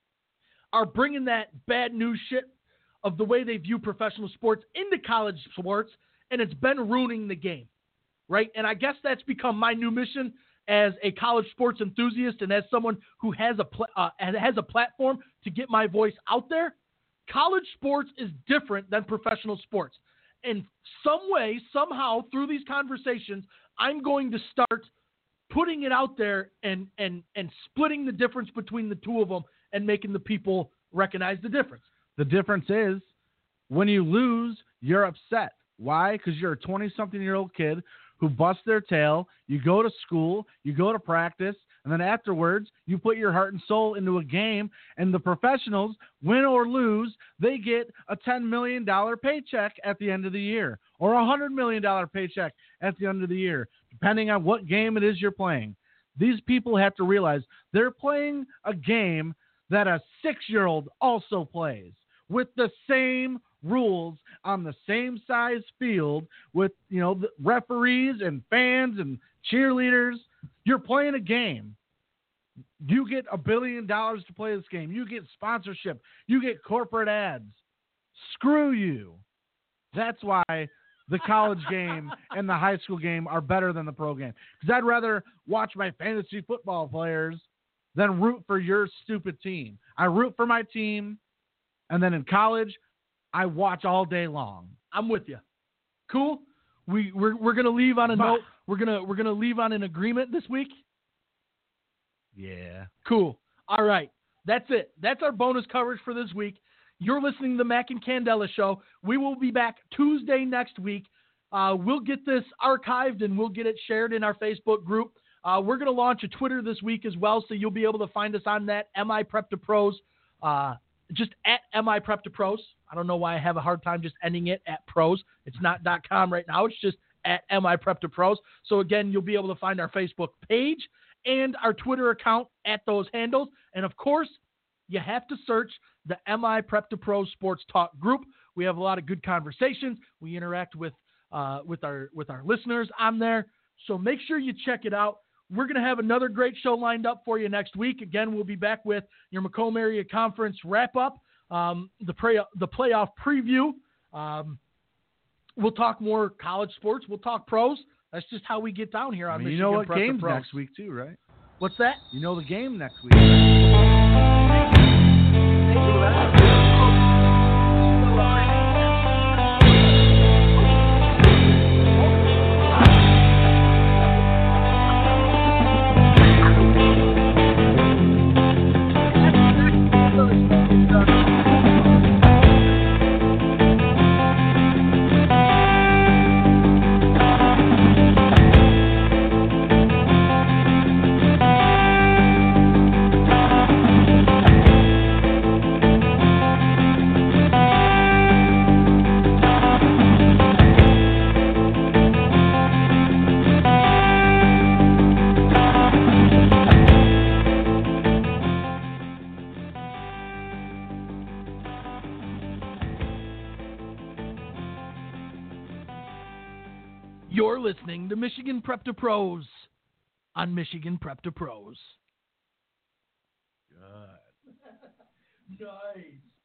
are bringing that bad news shit of the way they view professional sports into college sports, and it's been ruining the game, right? And I guess that's become my new mission as a college sports enthusiast and as someone who has a pl- uh, has a platform to get my voice out there. College sports is different than professional sports. In some way, somehow, through these conversations, I'm going to start putting it out there and and and splitting the difference between the two of them and making the people recognize the difference. The difference is when you lose, you're upset. Why? Because you're a twenty-something-year-old kid who busts their tail. You go to school, you go to practice, and then afterwards, you put your heart and soul into a game, and the professionals, win or lose, they get a ten million dollars paycheck at the end of the year or a one hundred million dollars paycheck at the end of the year, depending on what game it is you're playing. These people have to realize they're playing a game that a six-year-old also plays with the same rules on the same size field with, you know, the referees and fans and cheerleaders. You're playing a game. You get a billion dollars to play this game. You get sponsorship. You get corporate ads. Screw you. That's why the college game and the high school game are better than the pro game. Because I'd rather watch my fantasy football players than root for your stupid team. I root for my team, and then in college, I watch all day long. I'm with you. Cool. We we're we're gonna leave on a Bah. note. We're gonna we're gonna leave on an agreement this week. Yeah. Cool. All right. That's it. That's our bonus coverage for this week. You're listening to the Mac and Candela Show. We will be back Tuesday next week. Uh, we'll get this archived and we'll get it shared in our Facebook group. Uh, we're going to launch a Twitter this week as well, so you'll be able to find us on that, M I Prep to Pros, uh, just at M I Prep to Pros. I don't know why I have a hard time just ending it at pros. It's not .com right now. It's just at M I Prep to Pros. So, again, you'll be able to find our Facebook page and our Twitter account at those handles. And, of course, you have to search the M I Prep to Pros Sports Talk group. We have a lot of good conversations. We interact with uh, with our with our listeners on there. So make sure you check it out. We're going to have another great show lined up for you next week. Again, we'll be back with your Macomb Area Conference wrap-up, um, the, pre- the playoff preview. Um, we'll talk more college sports. We'll talk pros. That's just how we get down here on I mean, Michigan you know what Prep to game's Pros. next week too, right? What's that? You know the game next week. Right? You're listening to Michigan Prep to Pros on Michigan Prep to Pros. Good. Nice.